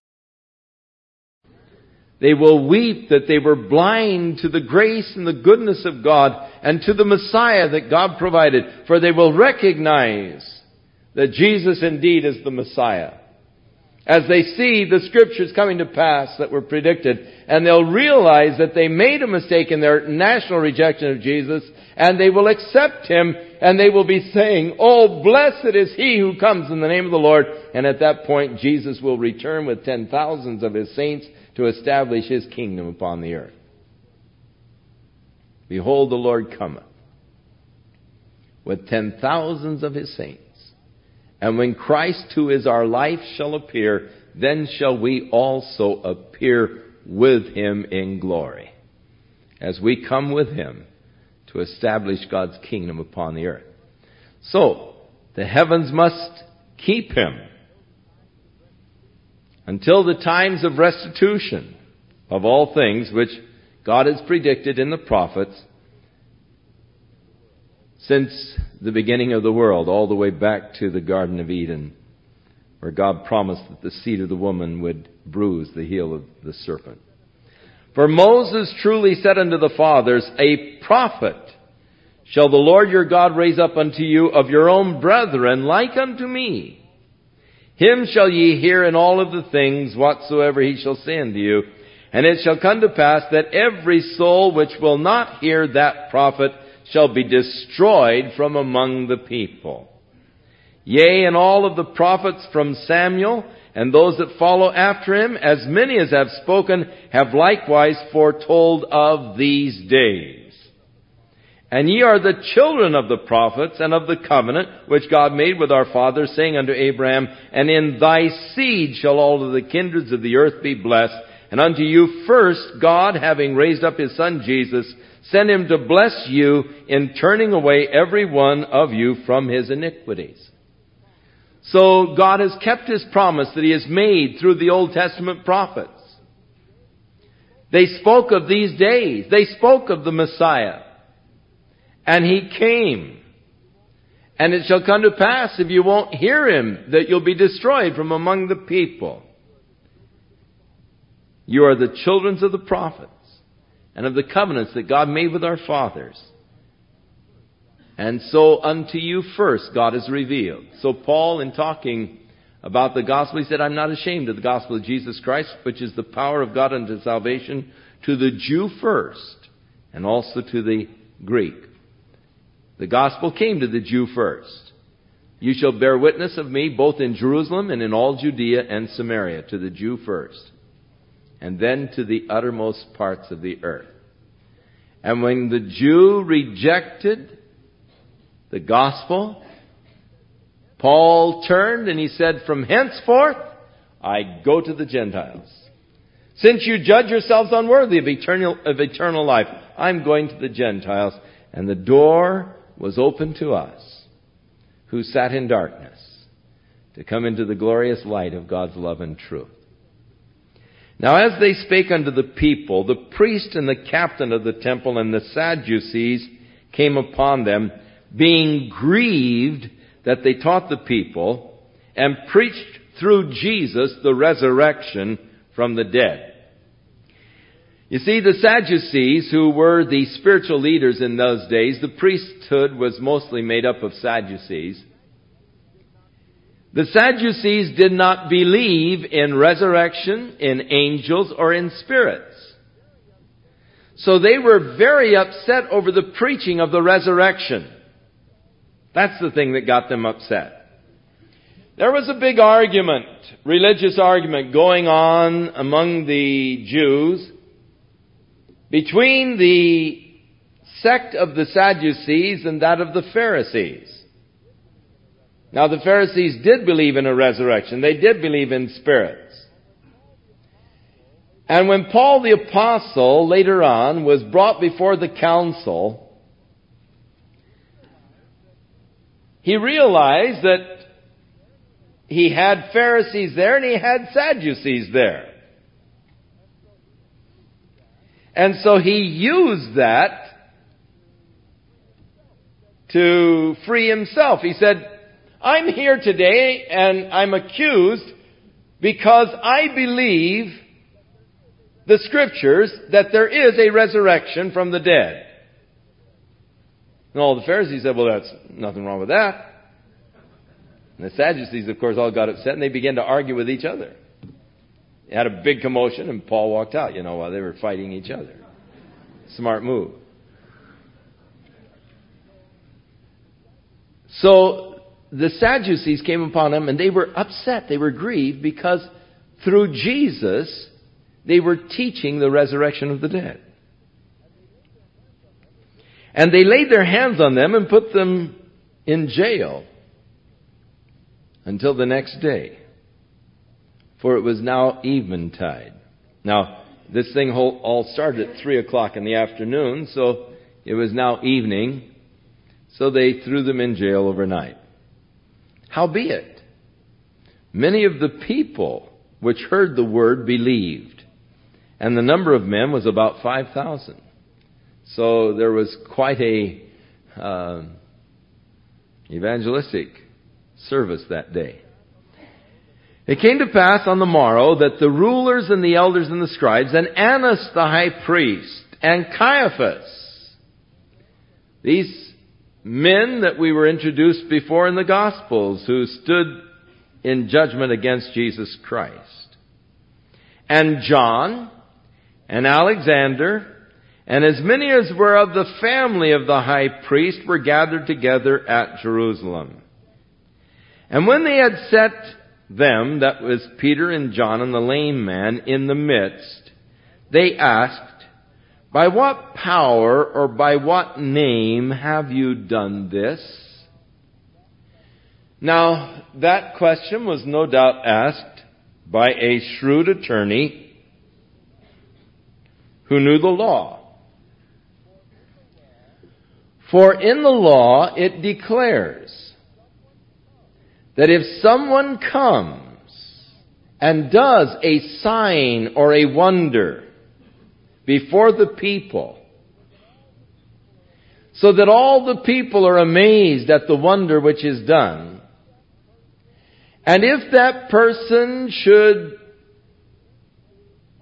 They will weep that they were blind to the grace and the goodness of God and to the Messiah that God provided. For they will recognize that Jesus indeed is the Messiah. As they see the Scriptures coming to pass that were predicted, and they'll realize that they made a mistake in their national rejection of Jesus, and they will accept Him, and they will be saying, "Oh, blessed is He who comes in the name of the Lord." And at that point, Jesus will return with ten thousands of His saints to establish His kingdom upon the earth. Behold, the Lord cometh with ten thousands of His saints. And when Christ, who is our life, shall appear, then shall we also appear with Him in glory, as we come with Him to establish God's kingdom upon the earth. So, the heavens must keep Him until the times of restitution of all things, which God has predicted in the prophets since the beginning of the world, all the way back to the Garden of Eden, where God promised that the seed of the woman would bruise the heel of the serpent. For Moses truly said unto the fathers, "A prophet shall the Lord your God raise up unto you of your own brethren, like unto me. Him shall ye hear in all of the things whatsoever He shall say unto you. And it shall come to pass that every soul which will not hear that prophet shall be destroyed from among the people. Yea, and all of the prophets from Samuel, and those that follow after him, as many as have spoken, have likewise foretold of these days. And ye are the children of the prophets and of the covenant which God made with our fathers, saying unto Abraham, And in thy seed shall all of the kindreds of the earth be blessed. And unto you first God, having raised up His Son Jesus, sent Him to bless you in turning away every one of you from his iniquities." So God has kept His promise that He has made through the Old Testament prophets. They spoke of these days. They spoke of the Messiah. And He came. And it shall come to pass, if you won't hear Him, that you'll be destroyed from among the people. You are the children of the prophets and of the covenants that God made with our fathers. And so unto you first God is revealed. So Paul, in talking about the gospel, he said, I'm not ashamed of the gospel of Jesus Christ, which is the power of God unto salvation to the Jew first, and also to the Greek. The gospel came to the Jew first. You shall bear witness of me both in Jerusalem and in all Judea and Samaria, to the Jew first, and then to the uttermost parts of the earth. And when the Jew rejected the gospel, Paul turned and he said, from henceforth I go to the Gentiles. Since you judge yourselves unworthy of eternal, of eternal life, I'm going to the Gentiles. And the door was open to us, who sat in darkness, to come into the glorious light of God's love and truth. Now as they spake unto the people, the priest and the captain of the temple and the Sadducees came upon them, being grieved that they taught the people and preached through Jesus the resurrection from the dead. You see, the Sadducees, who were the spiritual leaders in those days, the priesthood was mostly made up of Sadducees. The Sadducees did not believe in resurrection, in angels, or in spirits. So they were very upset over the preaching of the resurrection. That's the thing that got them upset. There was a big argument, religious argument, going on among the Jews between the sect of the Sadducees and that of the Pharisees. Now the Pharisees did believe in a resurrection. They did believe in spirits. And when Paul the Apostle later on was brought before the council, he realized that he had Pharisees there and he had Sadducees there. And so he used that to free himself. He said, I'm here today and I'm accused because I believe the Scriptures that there is a resurrection from the dead. And all the Pharisees said, well, that's nothing wrong with that. And the Sadducees, of course, all got upset and they began to argue with each other. They had a big commotion and Paul walked out, you know, while they were fighting each other. Smart move. So the Sadducees came upon them and they were upset. They were grieved because through Jesus they were teaching the resurrection of the dead. And they laid their hands on them and put them in jail until the next day. For it was now eventide. Now, this thing all started at three o'clock in the afternoon, so it was now evening. So they threw them in jail overnight. Howbeit, many of the people which heard the word believed, and the number of men was about five thousand. So there was quite a uh, evangelistic service that day. It came to pass on the morrow that the rulers and the elders and the scribes and Annas the high priest and Caiaphas, these men that we were introduced before in the Gospels who stood in judgment against Jesus Christ, and John and Alexander and as many as were of the family of the high priest were gathered together at Jerusalem. And when they had set them, that was Peter and John and the lame man, in the midst, they asked, by what power or by what name have you done this? Now, that question was no doubt asked by a shrewd attorney who knew the law. For in the law it declares that if someone comes and does a sign or a wonder before the people, so that all the people are amazed at the wonder which is done, and if that person should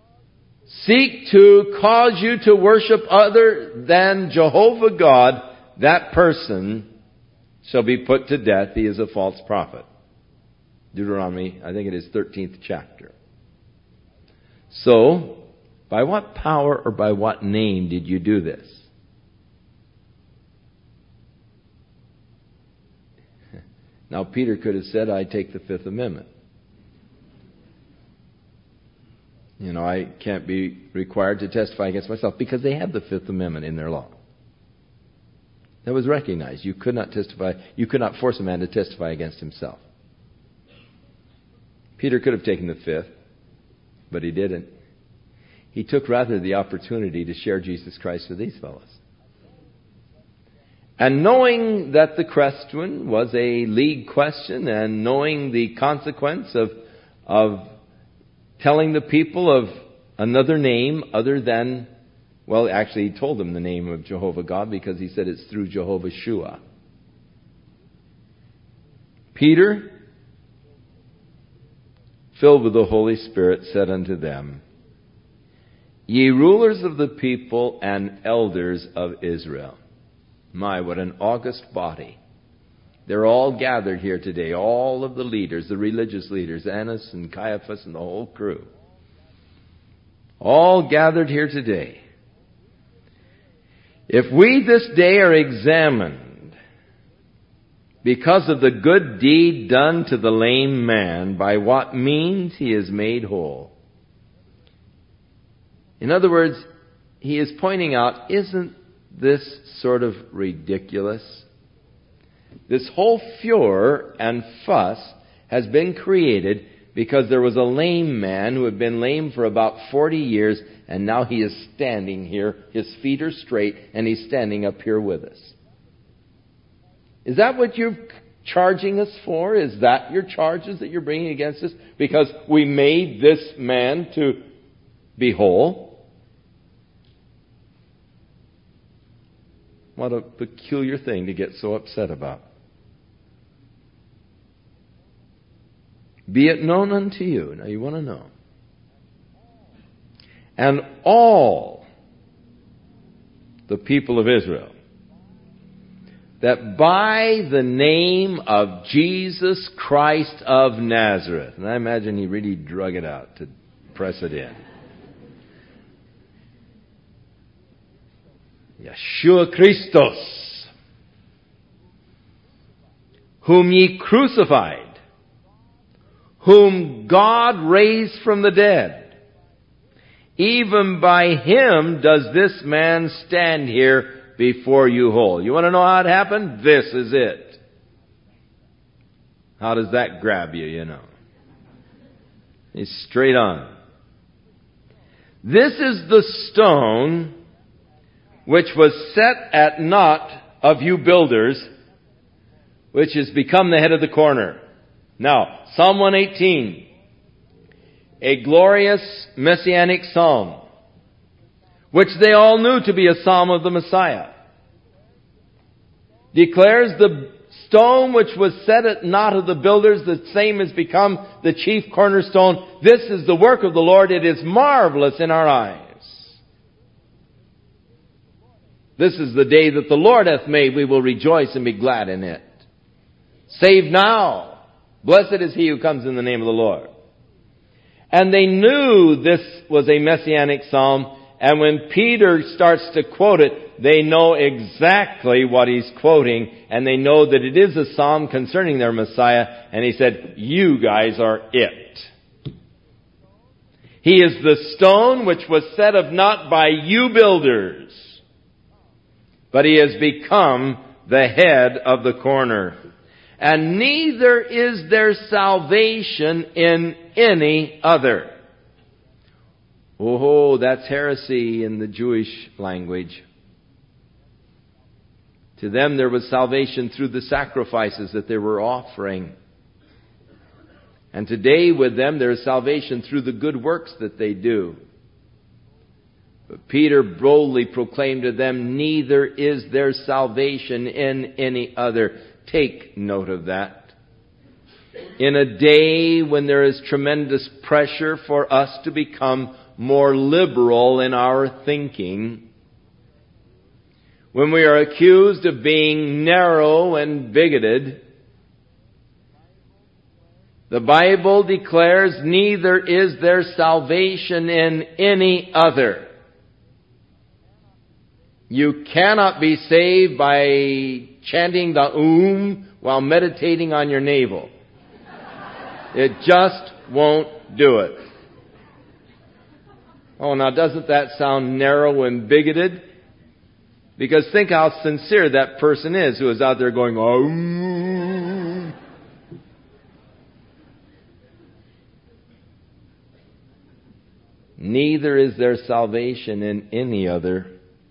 seek to cause you to worship other than Jehovah God, that person shall be put to death. He is a false prophet. Deuteronomy, I think it is thirteenth chapter. So, by what power or by what name did you do this? Now, Peter could have said, I take the Fifth Amendment. You know, I can't be required to testify against myself, because they had the Fifth Amendment in their law. That was recognized. You could not testify, you could not force a man to testify against himself. Peter could have taken the Fifth, but he didn't. He took rather the opportunity to share Jesus Christ with these fellows. And knowing that the question was a league question, and knowing the consequence of, of telling the people of another name other than, well, actually he told them the name of Jehovah God, because he said it's through Jehovah Shua. Peter, filled with the Holy Spirit, said unto them, Ye rulers of the people and elders of Israel. My, what an august body. They're all gathered here today. All of the leaders, the religious leaders, Annas and Caiaphas and the whole crew. All gathered here today. If we this day are examined because of the good deed done to the lame man, by what means he is made whole. In other words, he is pointing out, isn't this sort of ridiculous? This whole furor and fuss has been created because there was a lame man who had been lame for about forty years, and now he is standing here. His feet are straight, and he's standing up here with us. Is that what you're charging us for? Is that your charges that you're bringing against us? Because we made this man to be whole? What a peculiar thing to get so upset about. Be it known unto you. Now you want to know. And all the people of Israel, that by the name of Jesus Christ of Nazareth, and I imagine he really drug it out to press it in. Yeshua Christos, whom ye crucified, whom God raised from the dead, even by him does this man stand here before you whole. You want to know how it happened? This is it. How does that grab you, you know? It's straight on. This is the stone which was set at naught of you builders, which has become the head of the corner. Now, Psalm one eighteen, a glorious messianic psalm, which they all knew to be a psalm of the Messiah, declares the stone which was set at naught of the builders, the same has become the chief cornerstone. This is the work of the Lord. It is marvelous in our eyes. This is the day that the Lord hath made. We will rejoice and be glad in it. Save now. Blessed is he who comes in the name of the Lord. And they knew this was a messianic psalm. And when Peter starts to quote it, they know exactly what he's quoting. And they know that it is a psalm concerning their Messiah. And he said, you guys are it. He is the stone which was set of naught by you builders, but he has become the head of the corner. And neither is there salvation in any other. Oh, that's heresy in the Jewish language. To them there was salvation through the sacrifices that they were offering. And today with them there is salvation through the good works that they do. But Peter boldly proclaimed to them, neither is there salvation in any other. Take note of that. In a day when there is tremendous pressure for us to become more liberal in our thinking, when we are accused of being narrow and bigoted, the Bible declares neither is there salvation in any other. You cannot be saved by chanting the Om while meditating on your navel. It just won't do it. Oh, now doesn't that sound narrow and bigoted? Because think how sincere that person is who is out there going, Om. Neither is there salvation in any other.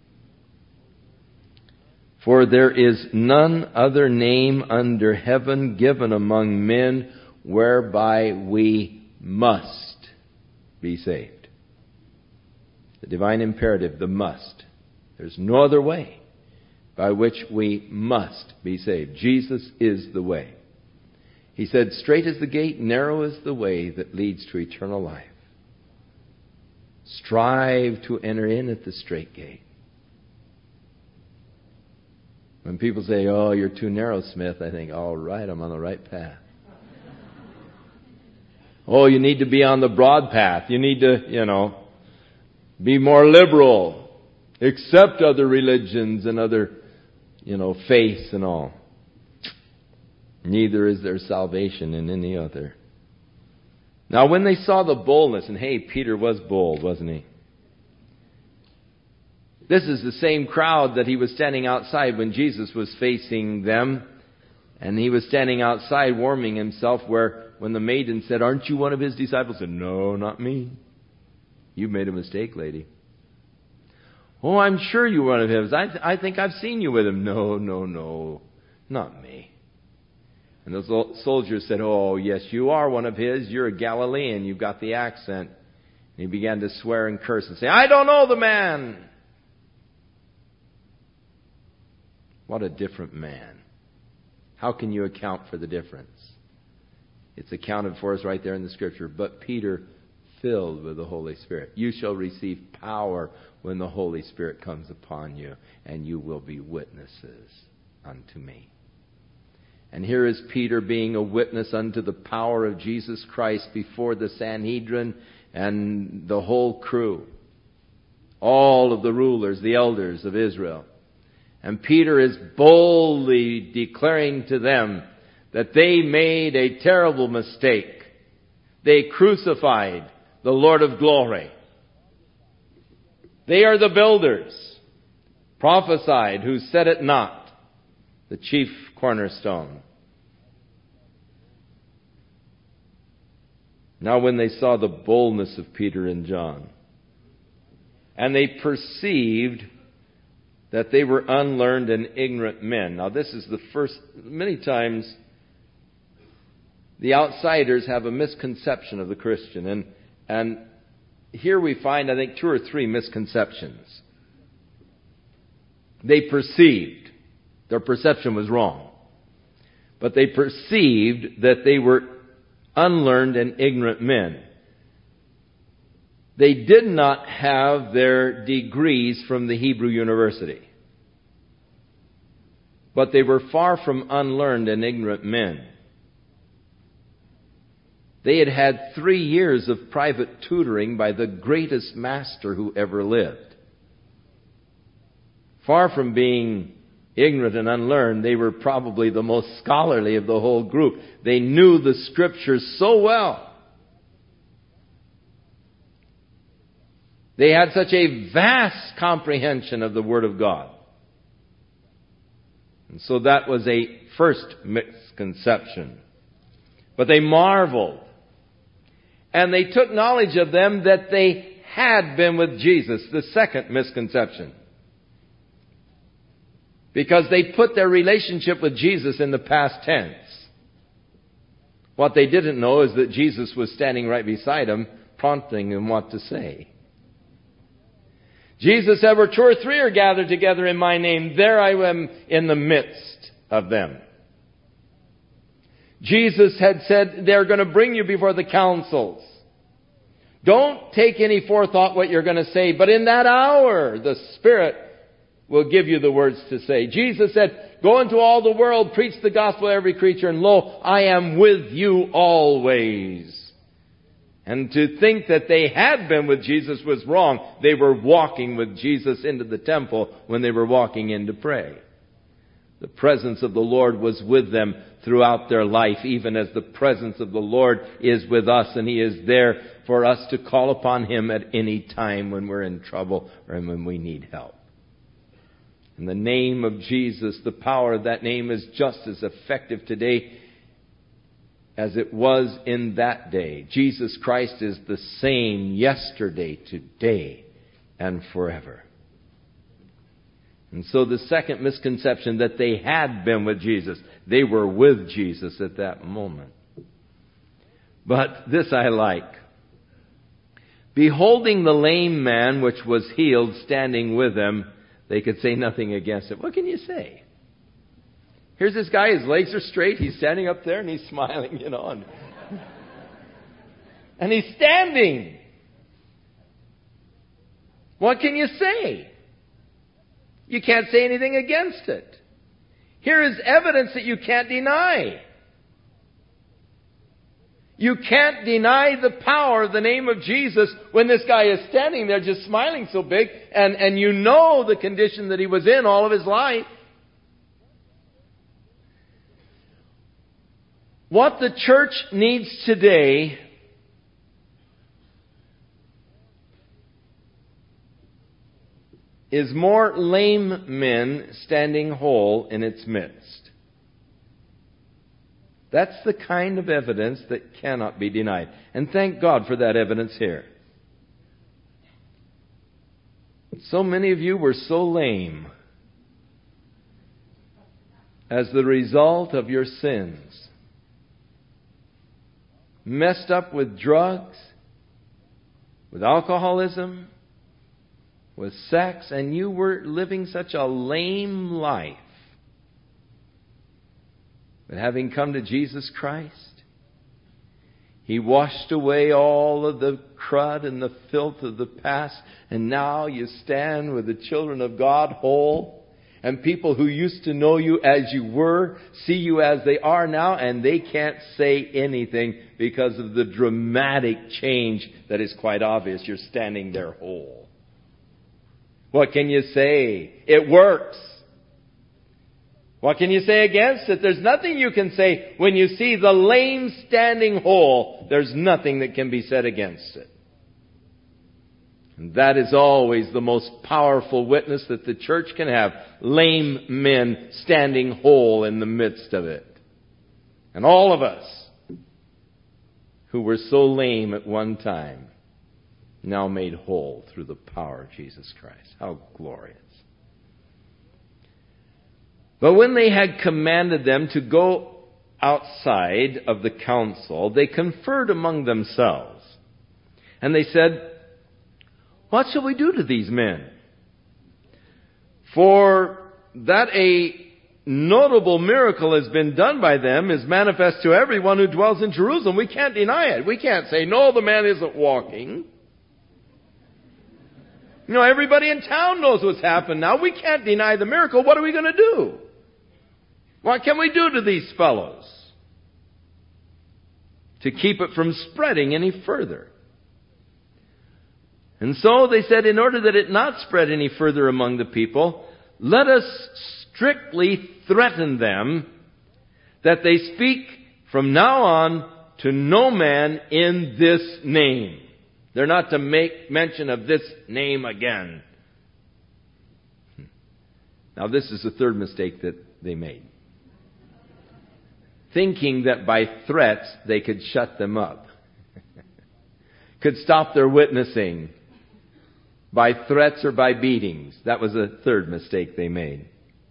For there is none other name under heaven given among men whereby we must be saved. The divine imperative, the must. There's no other way by which we must be saved. Jesus is the way. He said, straight is the gate, narrow is the way that leads to eternal life. Strive to enter in at the straight gate. When people say, oh, you're too narrow, Smith, I think, all right, I'm on the right path. Oh, you need to be on the broad path. You need to, you know, be more liberal. Accept other religions and other, you know, faiths and all. Neither is there salvation in any other. Now, when they saw the boldness, and hey, Peter was bold, wasn't he? This is the same crowd that he was standing outside when Jesus was facing them. And he was standing outside warming himself where when the maiden said, aren't you one of his disciples? He said, no, not me. You made a mistake, lady. Oh, I'm sure you're one of his. I, th- I think I've seen you with him. No, no, no, not me. And the soldiers said, oh, yes, you are one of his. You're a Galilean. You've got the accent. And he began to swear and curse and say, I don't know the man. What a different man. How can you account for the difference? It's accounted for us right there in the Scripture. But Peter, filled with the Holy Spirit. You shall receive power when the Holy Spirit comes upon you, and you will be witnesses unto me. And here is Peter being a witness unto the power of Jesus Christ before the Sanhedrin and the whole crew. All of the rulers, the elders of Israel. And Peter is boldly declaring to them that they made a terrible mistake. They crucified the Lord of glory. They are the builders, prophesied, who said it not, the chief cornerstone. Now when they saw the boldness of Peter and John, and they perceived that they were unlearned and ignorant men. Now this is the first, many times the outsiders have a misconception of the Christian. And, and here we find, I think, two or three misconceptions. They perceived. Their perception was wrong. But they perceived that they were unlearned and ignorant men. They did not have their degrees from the Hebrew University. But they were far from unlearned and ignorant men. They had had three years of private tutoring by the greatest master who ever lived. Far from being ignorant and unlearned, they were probably the most scholarly of the whole group. They knew the Scriptures so well. They had such a vast comprehension of the Word of God. And so that was a first misconception. But they marveled. And they took knowledge of them that they had been with Jesus. The second misconception. Because they put their relationship with Jesus in the past tense. What they didn't know is that Jesus was standing right beside them, prompting them what to say. Jesus said, where two or three are gathered together in my name, there I am in the midst of them. Jesus had said, they're going to bring you before the councils. Don't take any forethought what you're going to say, but in that hour, the Spirit will give you the words to say. Jesus said, go into all the world, preach the gospel to every creature, and lo, I am with you always. And to think that they had been with Jesus was wrong. They were walking with Jesus into the temple when they were walking in to pray. The presence of the Lord was with them throughout their life, even as the presence of the Lord is with us, and He is there for us to call upon Him at any time when we're in trouble or when we need help. In the name of Jesus, the power of that name is just as effective today as it was in that day. Jesus Christ is the same yesterday, today, and forever. And so the second misconception, that they had been with Jesus. They were with Jesus at that moment. But this I like. Beholding the lame man which was healed standing with him, they could say nothing against it. What can you say? Here's this guy, his legs are straight, he's standing up there and he's smiling, you know. And, and he's standing. What can you say? You can't say anything against it. Here is evidence that you can't deny. You can't deny the power of the name of Jesus when this guy is standing there just smiling so big, and, and you know the condition that he was in all of his life. What the church needs today is more lame men standing whole in its midst. That's the kind of evidence that cannot be denied. And thank God for that evidence here. So many of you were so lame as the result of your sins. Messed up with drugs, with alcoholism, with sex, and you were living such a lame life. But having come to Jesus Christ, He washed away all of the crud and the filth of the past, and now you stand with the children of God whole, and people who used to know you as you were see you as they are now, and they can't say anything because of the dramatic change that is quite obvious. You're standing there whole. What can you say? It works. What can you say against it? There's nothing you can say. When you see the lame standing whole, there's nothing that can be said against it. And that is always the most powerful witness that the church can have. Lame men standing whole in the midst of it. And all of us who were so lame at one time, now made whole through the power of Jesus Christ. How glorious. But when they had commanded them to go outside of the council, they conferred among themselves. And they said, what shall we do to these men? For that a notable miracle has been done by them is manifest to everyone who dwells in Jerusalem. We can't deny it. We can't say, no, the man isn't walking. You know, everybody in town knows what's happened now. We can't deny the miracle. What are we going to do? What can we do to these fellows to keep it from spreading any further? And so they said, in order that it not spread any further among the people, let us strictly threaten them that they speak from now on to no man in this name. They're not to make mention of this name again. Now this is the third mistake that they made. Thinking that by threats they could shut them up. Could stop their witnessing by threats or by beatings. That was a third mistake they made.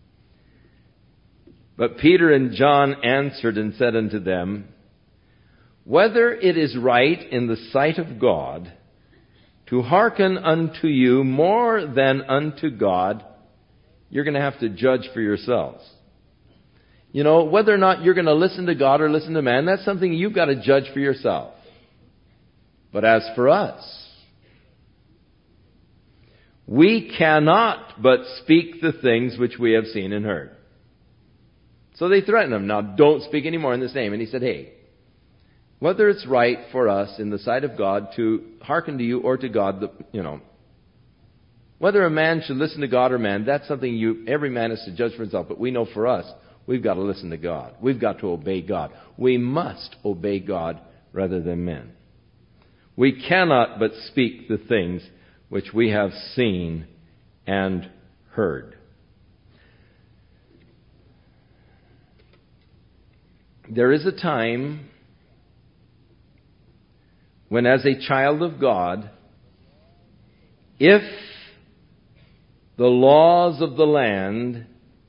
But Peter and John answered and said unto them, whether it is right in the sight of God to hearken unto you more than unto God, you're going to have to judge for yourselves. You know, whether or not you're going to listen to God or listen to man, that's something you've got to judge for yourself. But as for us, we cannot but speak the things which we have seen and heard. So they threatened him. Now, don't speak anymore in this name. And he said, hey, whether it's right for us in the sight of God to hearken to you or to God, the, you know, whether a man should listen to God or man, that's something you, every man is to judge for himself. But we know for us, we've got to listen to God. We've got to obey God. We must obey God rather than men. We cannot but speak the things which we have seen and heard. There is a time when, as a child of God, if the laws of the land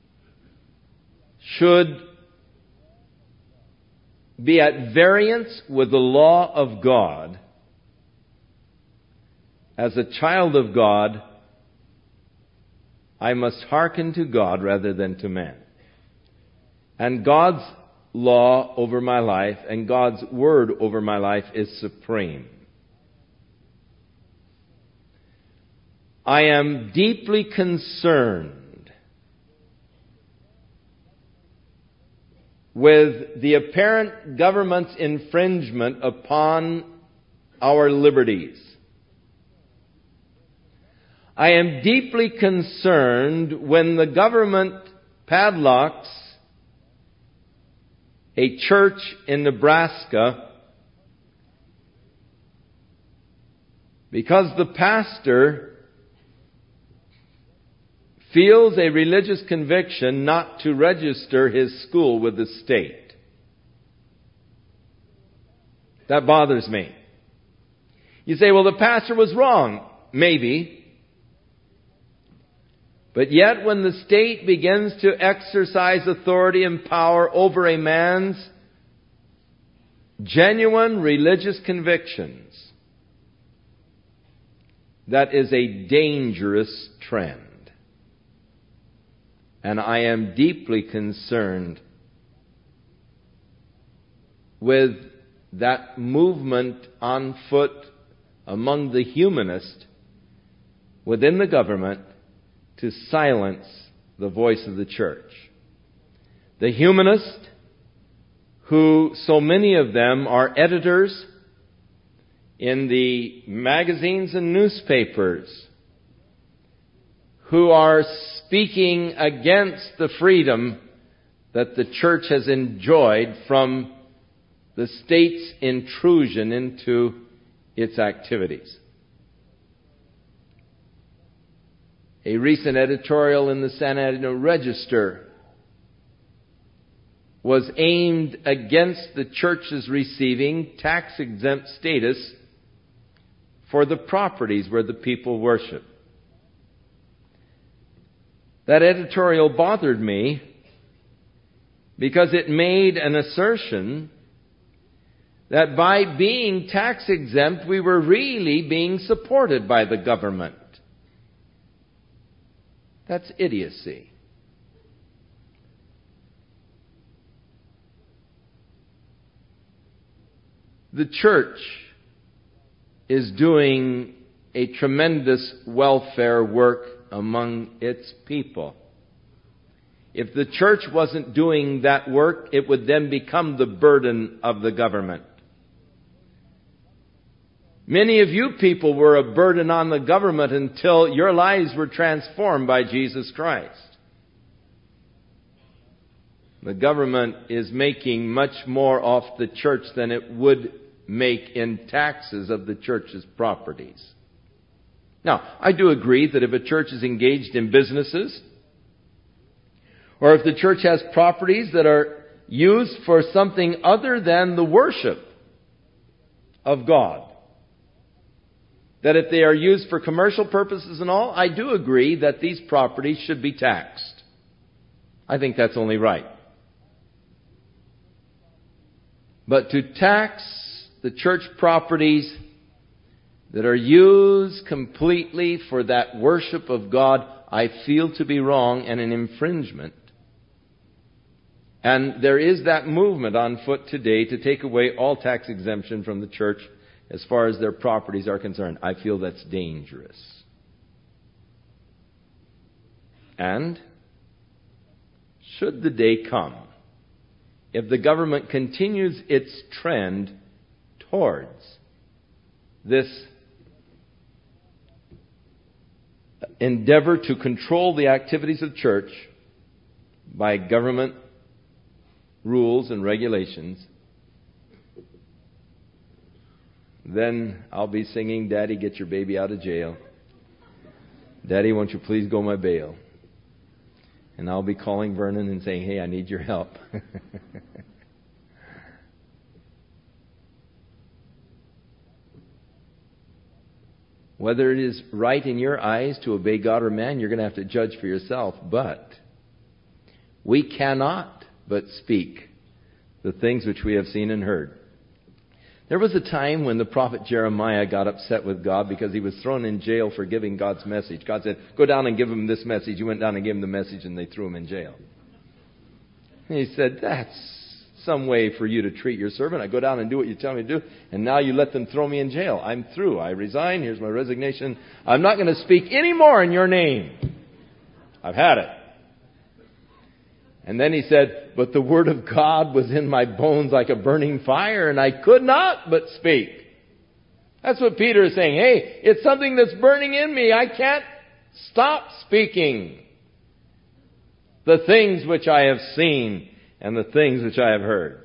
should be at variance with the law of God, as a child of God, I must hearken to God rather than to man. And God's law over my life and God's word over my life is supreme. I am deeply concerned with the apparent government's infringement upon our liberties. I am deeply concerned when the government padlocks a church in Nebraska because the pastor feels a religious conviction not to register his school with the state. That bothers me. You say, well, the pastor was wrong. Maybe. But yet when the state begins to exercise authority and power over a man's genuine religious convictions, that is a dangerous trend. And I am deeply concerned with that movement on foot among the humanists within the government to silence the voice of the church. The humanists, who so many of them are editors in the magazines and newspapers, who are speaking against the freedom that the church has enjoyed from the state's intrusion into its activities. A recent editorial in the San Antonio Register was aimed against the church's receiving tax-exempt status for the properties where the people worship. That editorial bothered me because it made an assertion that by being tax-exempt, we were really being supported by the government. That's idiocy. The church is doing a tremendous welfare work among its people. If the church wasn't doing that work, it would then become the burden of the government. Many of you people were a burden on the government until your lives were transformed by Jesus Christ. The government is making much more off the church than it would make in taxes of the church's properties. Now, I do agree that if a church is engaged in businesses, or if the church has properties that are used for something other than the worship of God, that if they are used for commercial purposes and all, I do agree that these properties should be taxed. I think that's only right. But to tax the church properties that are used completely for that worship of God, I feel to be wrong and an infringement. And there is that movement on foot today to take away all tax exemption from the church as far as their properties are concerned. I feel that's dangerous. And should the day come, if the government continues its trend towards this endeavor to control the activities of church by government rules and regulations, then I'll be singing, "Daddy, get your baby out of jail. Daddy, won't you please go my bail?" And I'll be calling Vernon and saying, "Hey, I need your help." Whether it is right in your eyes to obey God or man, you're going to have to judge for yourself. But we cannot but speak the things which we have seen and heard. There was a time when the prophet Jeremiah got upset with God because he was thrown in jail for giving God's message. God said, "Go down and give him this message." He went down and gave him the message, and they threw him in jail. And he said, "That's some way for you to treat your servant. I go down and do what you tell me to do, and now you let them throw me in jail. I'm through. I resign. Here's my resignation. I'm not going to speak any more in your name. I've had it." And then he said, "But the word of God was in my bones like a burning fire, and I could not but speak." That's what Peter is saying. Hey, it's something that's burning in me. I can't stop speaking the things which I have seen and the things which I have heard.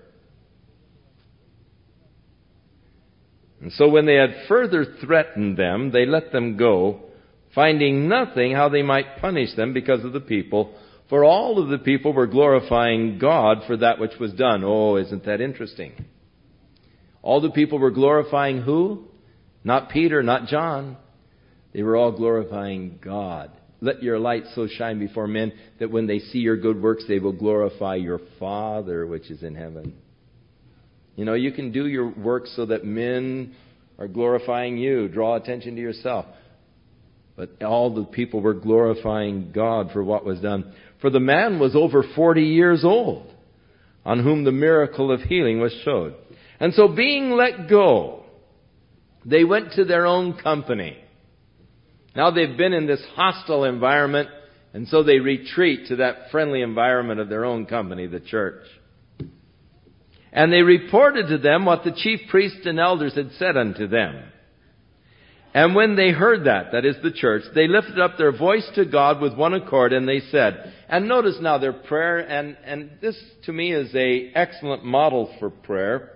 And so when they had further threatened them, they let them go, finding nothing how they might punish them because of the people. For all of the people were glorifying God for that which was done. Oh, isn't that interesting? All the people were glorifying who? Not Peter, not John. They were all glorifying God. Let your light so shine before men that when they see your good works, they will glorify your Father which is in heaven. You know, you can do your work so that men are glorifying you. Draw attention to yourself. But all the people were glorifying God for what was done. For the man was over forty years old, on whom the miracle of healing was showed. And so being let go, they went to their own company. Now they've been in this hostile environment, and so they retreat to that friendly environment of their own company, the church. And they reported to them what the chief priests and elders had said unto them. And when they heard that, that is the church, they lifted up their voice to God with one accord, and they said, and notice now their prayer, and, and this to me is a excellent model for prayer.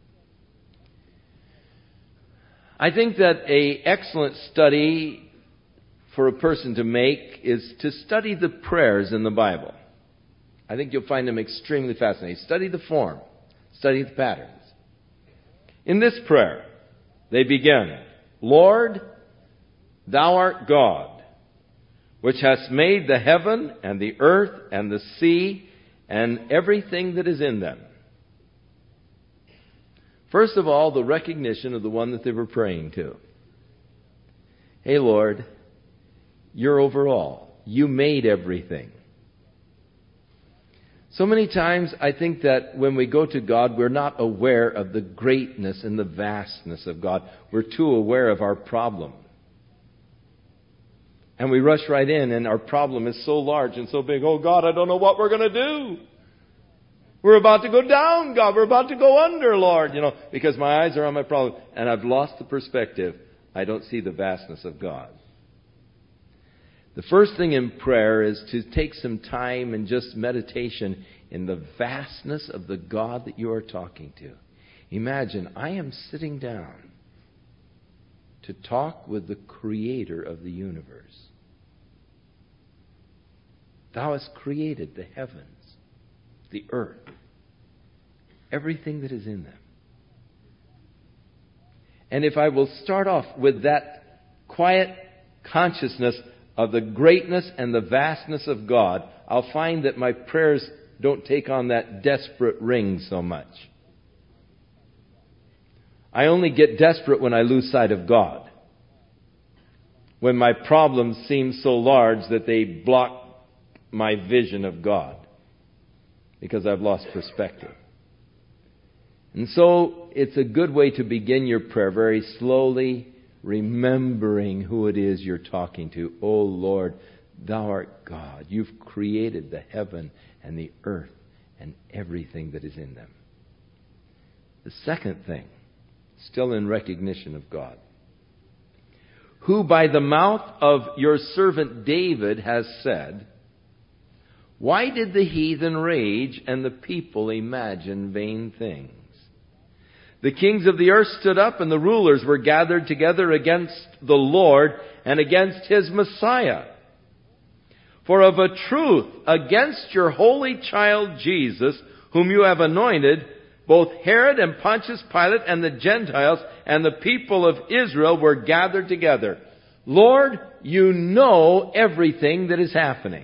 I think that a excellent study for a person to make is to study the prayers in the Bible. I think you'll find them extremely fascinating. Study the form. Study the patterns. In this prayer, they begin, "Lord, thou art God, which hast made the heaven and the earth and the sea and everything that is in them." First of all, the recognition of the one that they were praying to. Hey, Lord, you're over all. You made everything. So many times I think that when we go to God, we're not aware of the greatness and the vastness of God. We're too aware of our problem. And we rush right in, and our problem is so large and so big. Oh, God, I don't know what we're going to do. We're about to go down, God. We're about to go under, Lord. You know, because my eyes are on my problem. And I've lost the perspective. I don't see the vastness of God. The first thing in prayer is to take some time and just meditation in the vastness of the God that you are talking to. Imagine, I am sitting down to talk with the Creator of the universe. Thou hast created the heavens, the earth, everything that is in them. And if I will start off with that quiet consciousness of the greatness and the vastness of God, I'll find that my prayers don't take on that desperate ring so much. I only get desperate when I lose sight of God. When my problems seem so large that they block my vision of God. Because I've lost perspective. And so it's a good way to begin your prayer very slowly, remembering who it is you're talking to. Oh Lord, Thou art God. You've created the heaven and the earth and everything that is in them. The second thing, still in recognition of God, who by the mouth of your servant David has said, why did the heathen rage and the people imagine vain things? The kings of the earth stood up and the rulers were gathered together against the Lord and against His Messiah. For of a truth, against your holy child Jesus, whom you have anointed, both Herod and Pontius Pilate and the Gentiles and the people of Israel were gathered together. Lord, you know everything that is happening.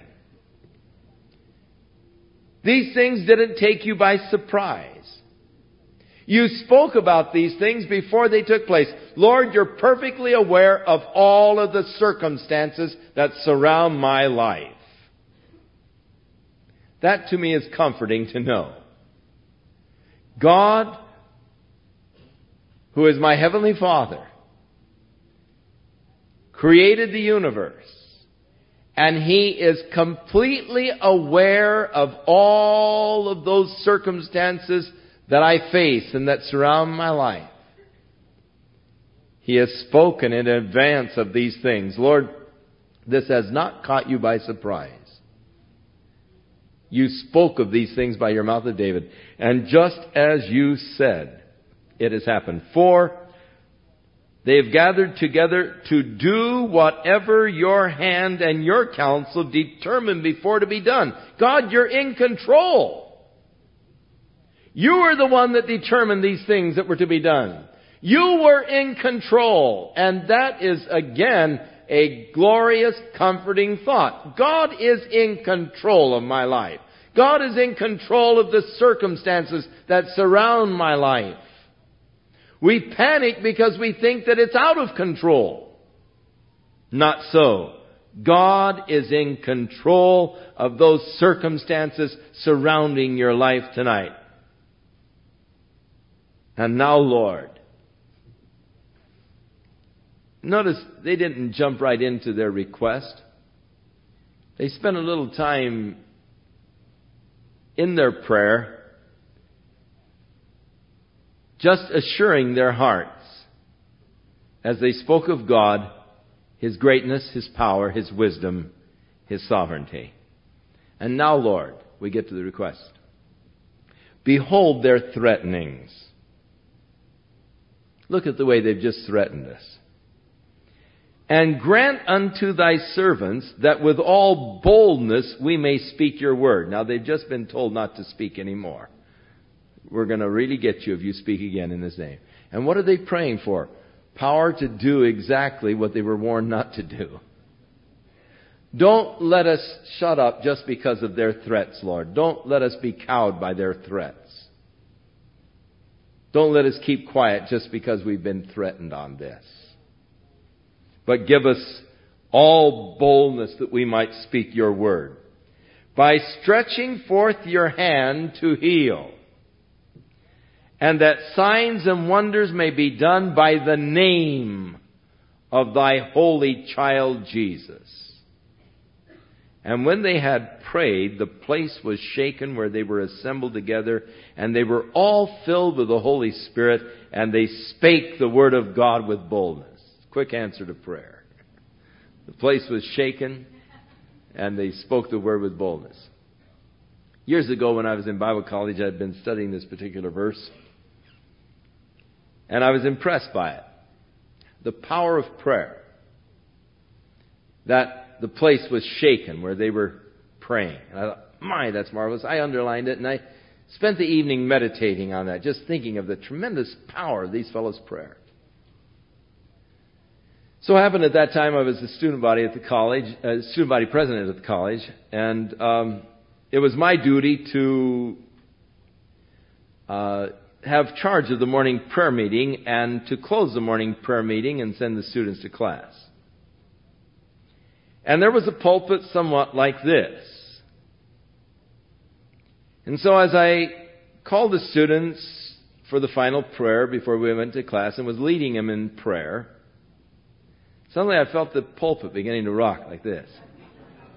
These things didn't take you by surprise. You spoke about these things before they took place. Lord, you're perfectly aware of all of the circumstances that surround my life. That to me is comforting to know. God, who is my Heavenly Father, created the universe, and He is completely aware of all of those circumstances that I face and that surround my life. He has spoken in advance of these things. Lord, this has not caught you by surprise. You spoke of these things by your mouth of David. And just as you said, it has happened. For they have gathered together to do whatever your hand and your counsel determined before to be done. God, you're in control. You are the one that determined these things that were to be done. You were in control. And that is, again, a glorious, comforting thought. God is in control of my life. God is in control of the circumstances that surround my life. We panic because we think that it's out of control. Not so. God is in control of those circumstances surrounding your life tonight. And now, Lord. Notice they didn't jump right into their request. They spent a little time in their prayer, just assuring their hearts as they spoke of God, His greatness, His power, His wisdom, His sovereignty. And now, Lord, we get to the request. Behold their threatenings. Look at the way they've just threatened us. And grant unto thy servants that with all boldness we may speak your word. Now they've just been told not to speak anymore. We're going to really get you if you speak again in His name. And what are they praying for? Power to do exactly what they were warned not to do. Don't let us shut up just because of their threats, Lord. Don't let us be cowed by their threats. Don't let us keep quiet just because we've been threatened on this. But give us all boldness that we might speak your word. By stretching forth your hand to heal. And that signs and wonders may be done by the name of thy holy child Jesus. And when they had prayed, the place was shaken where they were assembled together, and they were all filled with the Holy Spirit, and they spake the word of God with boldness. Quick answer to prayer. The place was shaken, and they spoke the word with boldness. Years ago when I was in Bible college, I had been studying this particular verse, and I was impressed by it. The power of prayer. That the place was shaken where they were praying. And I thought, my, that's marvelous. I underlined it, and I spent the evening meditating on that, just thinking of the tremendous power of these fellows' prayer. So it happened at that time I was the student body at the college, uh, student body president at the college, and um, it was my duty to uh, have charge of the morning prayer meeting and to close the morning prayer meeting and send the students to class. And there was a pulpit somewhat like this. And so as I called the students for the final prayer before we went to class and was leading them in prayer, suddenly I felt the pulpit beginning to rock like this.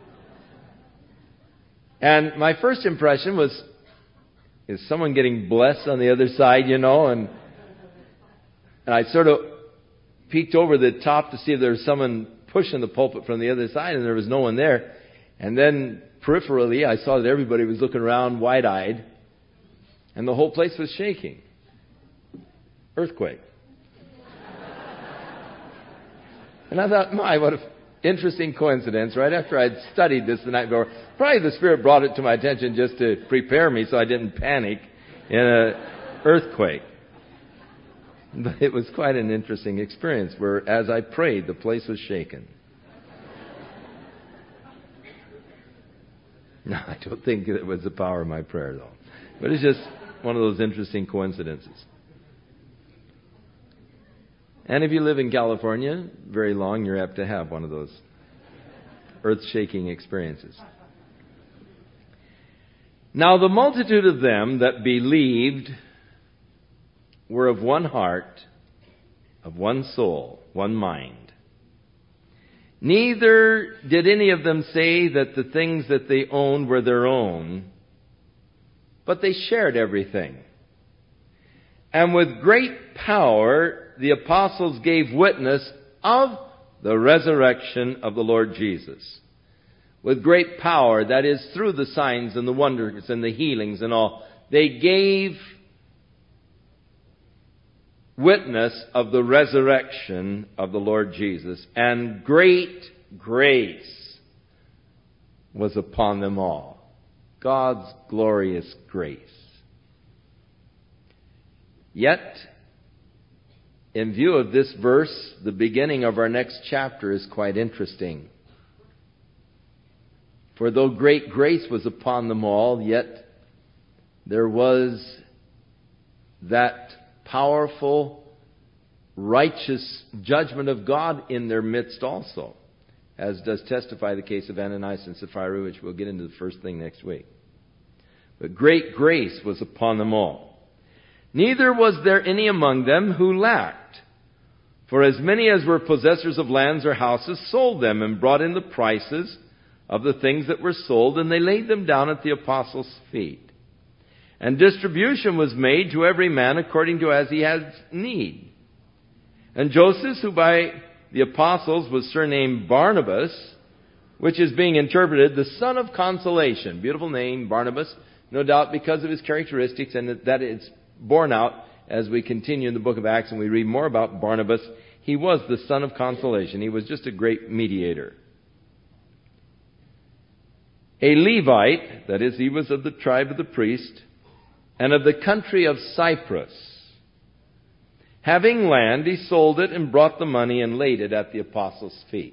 And my first impression was, is someone getting blessed on the other side, you know? And, and I sort of peeked over the top to see if there was someone pushing the pulpit from the other side, and there was no one there. And then peripherally, I saw that everybody was looking around wide-eyed, and the whole place was shaking. Earthquake. And I thought, my, what an interesting coincidence. Right after I'd studied this the night before, probably the Spirit brought it to my attention just to prepare me so I didn't panic in an earthquake. But it was quite an interesting experience where, as I prayed, the place was shaken. No, I don't think it was the power of my prayer, though. But it's just one of those interesting coincidences. And if you live in California very long, you're apt to have one of those earth-shaking experiences. Now the multitude of them that believed were of one heart, of one soul, one mind. Neither did any of them say that the things that they owned were their own, but they shared everything. And with great power the apostles gave witness of the resurrection of the Lord Jesus. With great power, that is, through the signs and the wonders and the healings and all, they gave witness of the resurrection of the Lord Jesus. And great grace was upon them all. God's glorious grace. Yet, in view of this verse, the beginning of our next chapter is quite interesting. For though great grace was upon them all, yet there was that powerful, righteous judgment of God in their midst also, as does testify the case of Ananias and Sapphira, which we'll get into the first thing next week. But great grace was upon them all. Neither was there any among them who lacked. For as many as were possessors of lands or houses sold them and brought in the prices of the things that were sold, and they laid them down at the apostles' feet. And distribution was made to every man according to as he had need. And Joseph, who by the apostles was surnamed Barnabas, which is being interpreted the son of consolation. Beautiful name, Barnabas, no doubt because of his characteristics, and that it's borne out as we continue in the book of Acts and we read more about Barnabas. He was the son of consolation. He was just a great mediator. A Levite, that is, he was of the tribe of the priest, and of the country of Cyprus. Having land, he sold it and brought the money and laid it at the apostles' feet.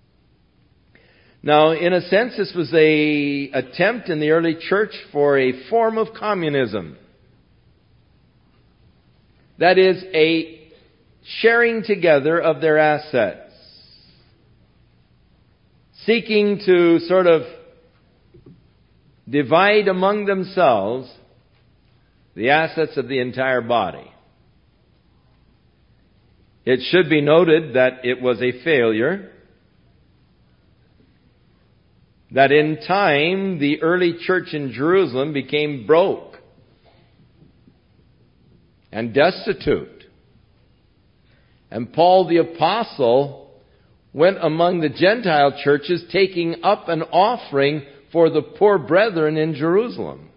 Now, in a sense, this was a attempt in the early church for a form of communism. That is, a sharing together of their assets. Seeking to sort of divide among themselves the assets of the entire body. It should be noted that it was a failure. That in time, the early church in Jerusalem became broke and destitute. And Paul the Apostle went among the Gentile churches taking up an offering for the poor brethren in Jerusalem.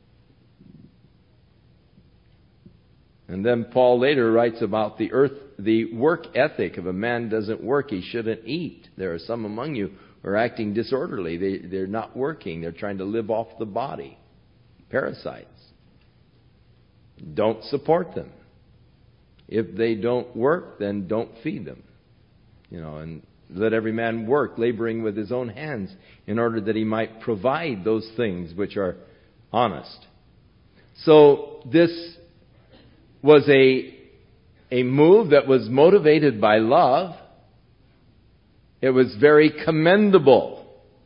And then Paul later writes about the earth, the work ethic. If a man doesn't work, he shouldn't eat. There are some among you who are acting disorderly. They, they're not working. They're trying to live off the body. Parasites. Don't support them. If they don't work, then don't feed them. You know, and let every man work, laboring with his own hands, in order that he might provide those things which are honest. So this was a, a move that was motivated by love. It was very commendable.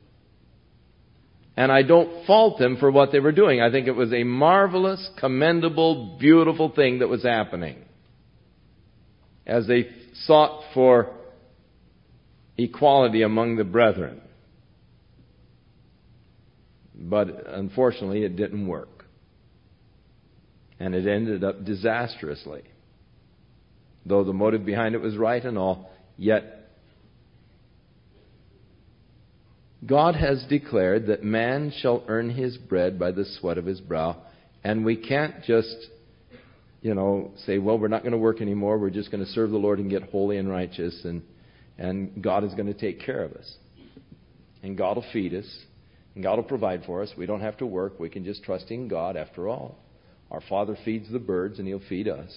And I don't fault them for what they were doing. I think it was a marvelous, commendable, beautiful thing that was happening as they sought for equality among the brethren. But unfortunately, it didn't work. And it ended up disastrously. Though the motive behind it was right and all, yet God has declared that man shall earn his bread by the sweat of his brow. And we can't just, you know, say, well, we're not going to work anymore. We're just going to serve the Lord and get holy and righteous. And, and God is going to take care of us. And God will feed us. And God will provide for us. We don't have to work. We can just trust in God after all. Our Father feeds the birds and He'll feed us.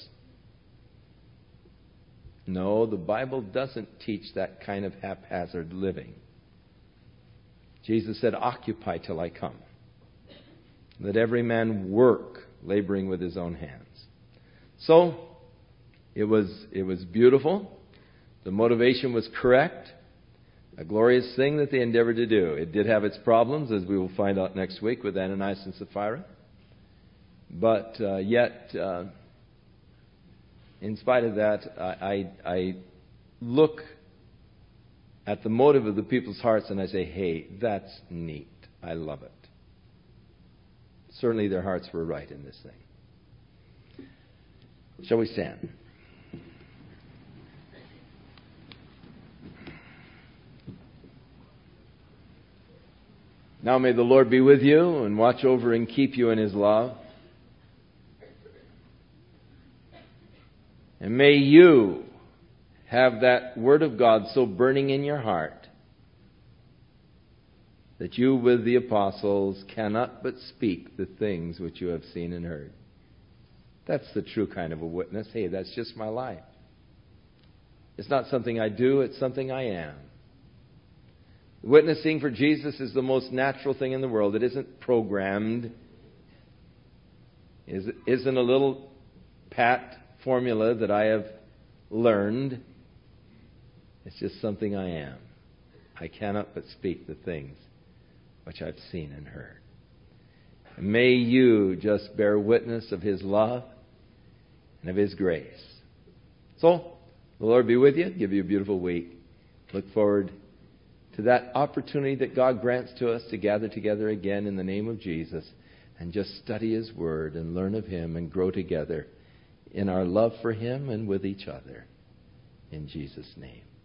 No, the Bible doesn't teach that kind of haphazard living. Jesus said, occupy till I come. Let every man work, laboring with his own hands. So, it was, it was beautiful. The motivation was correct. A glorious thing that they endeavored to do. It did have its problems, as we will find out next week with Ananias and Sapphira. But uh, yet, uh, in spite of that, I, I, I look at the motive of the people's hearts and I say, hey, that's neat. I love it. Certainly their hearts were right in this thing. Shall we stand? Now may the Lord be with you and watch over and keep you in His love. And may you have that Word of God so burning in your heart that you with the apostles cannot but speak the things which you have seen and heard. That's the true kind of a witness. Hey, that's just my life. It's not something I do, it's something I am. Witnessing for Jesus is the most natural thing in the world. It isn't programmed. It isn't a little pat formula that I have learned. It's just something I am. I cannot but speak the things which I've seen and heard. And may you just bear witness of His love and of His grace. So, the Lord be with you. Give you a beautiful week. Look forward to that opportunity that God grants to us to gather together again in the name of Jesus and just study His Word and learn of Him and grow together in our love for Him and with each other. In Jesus' name.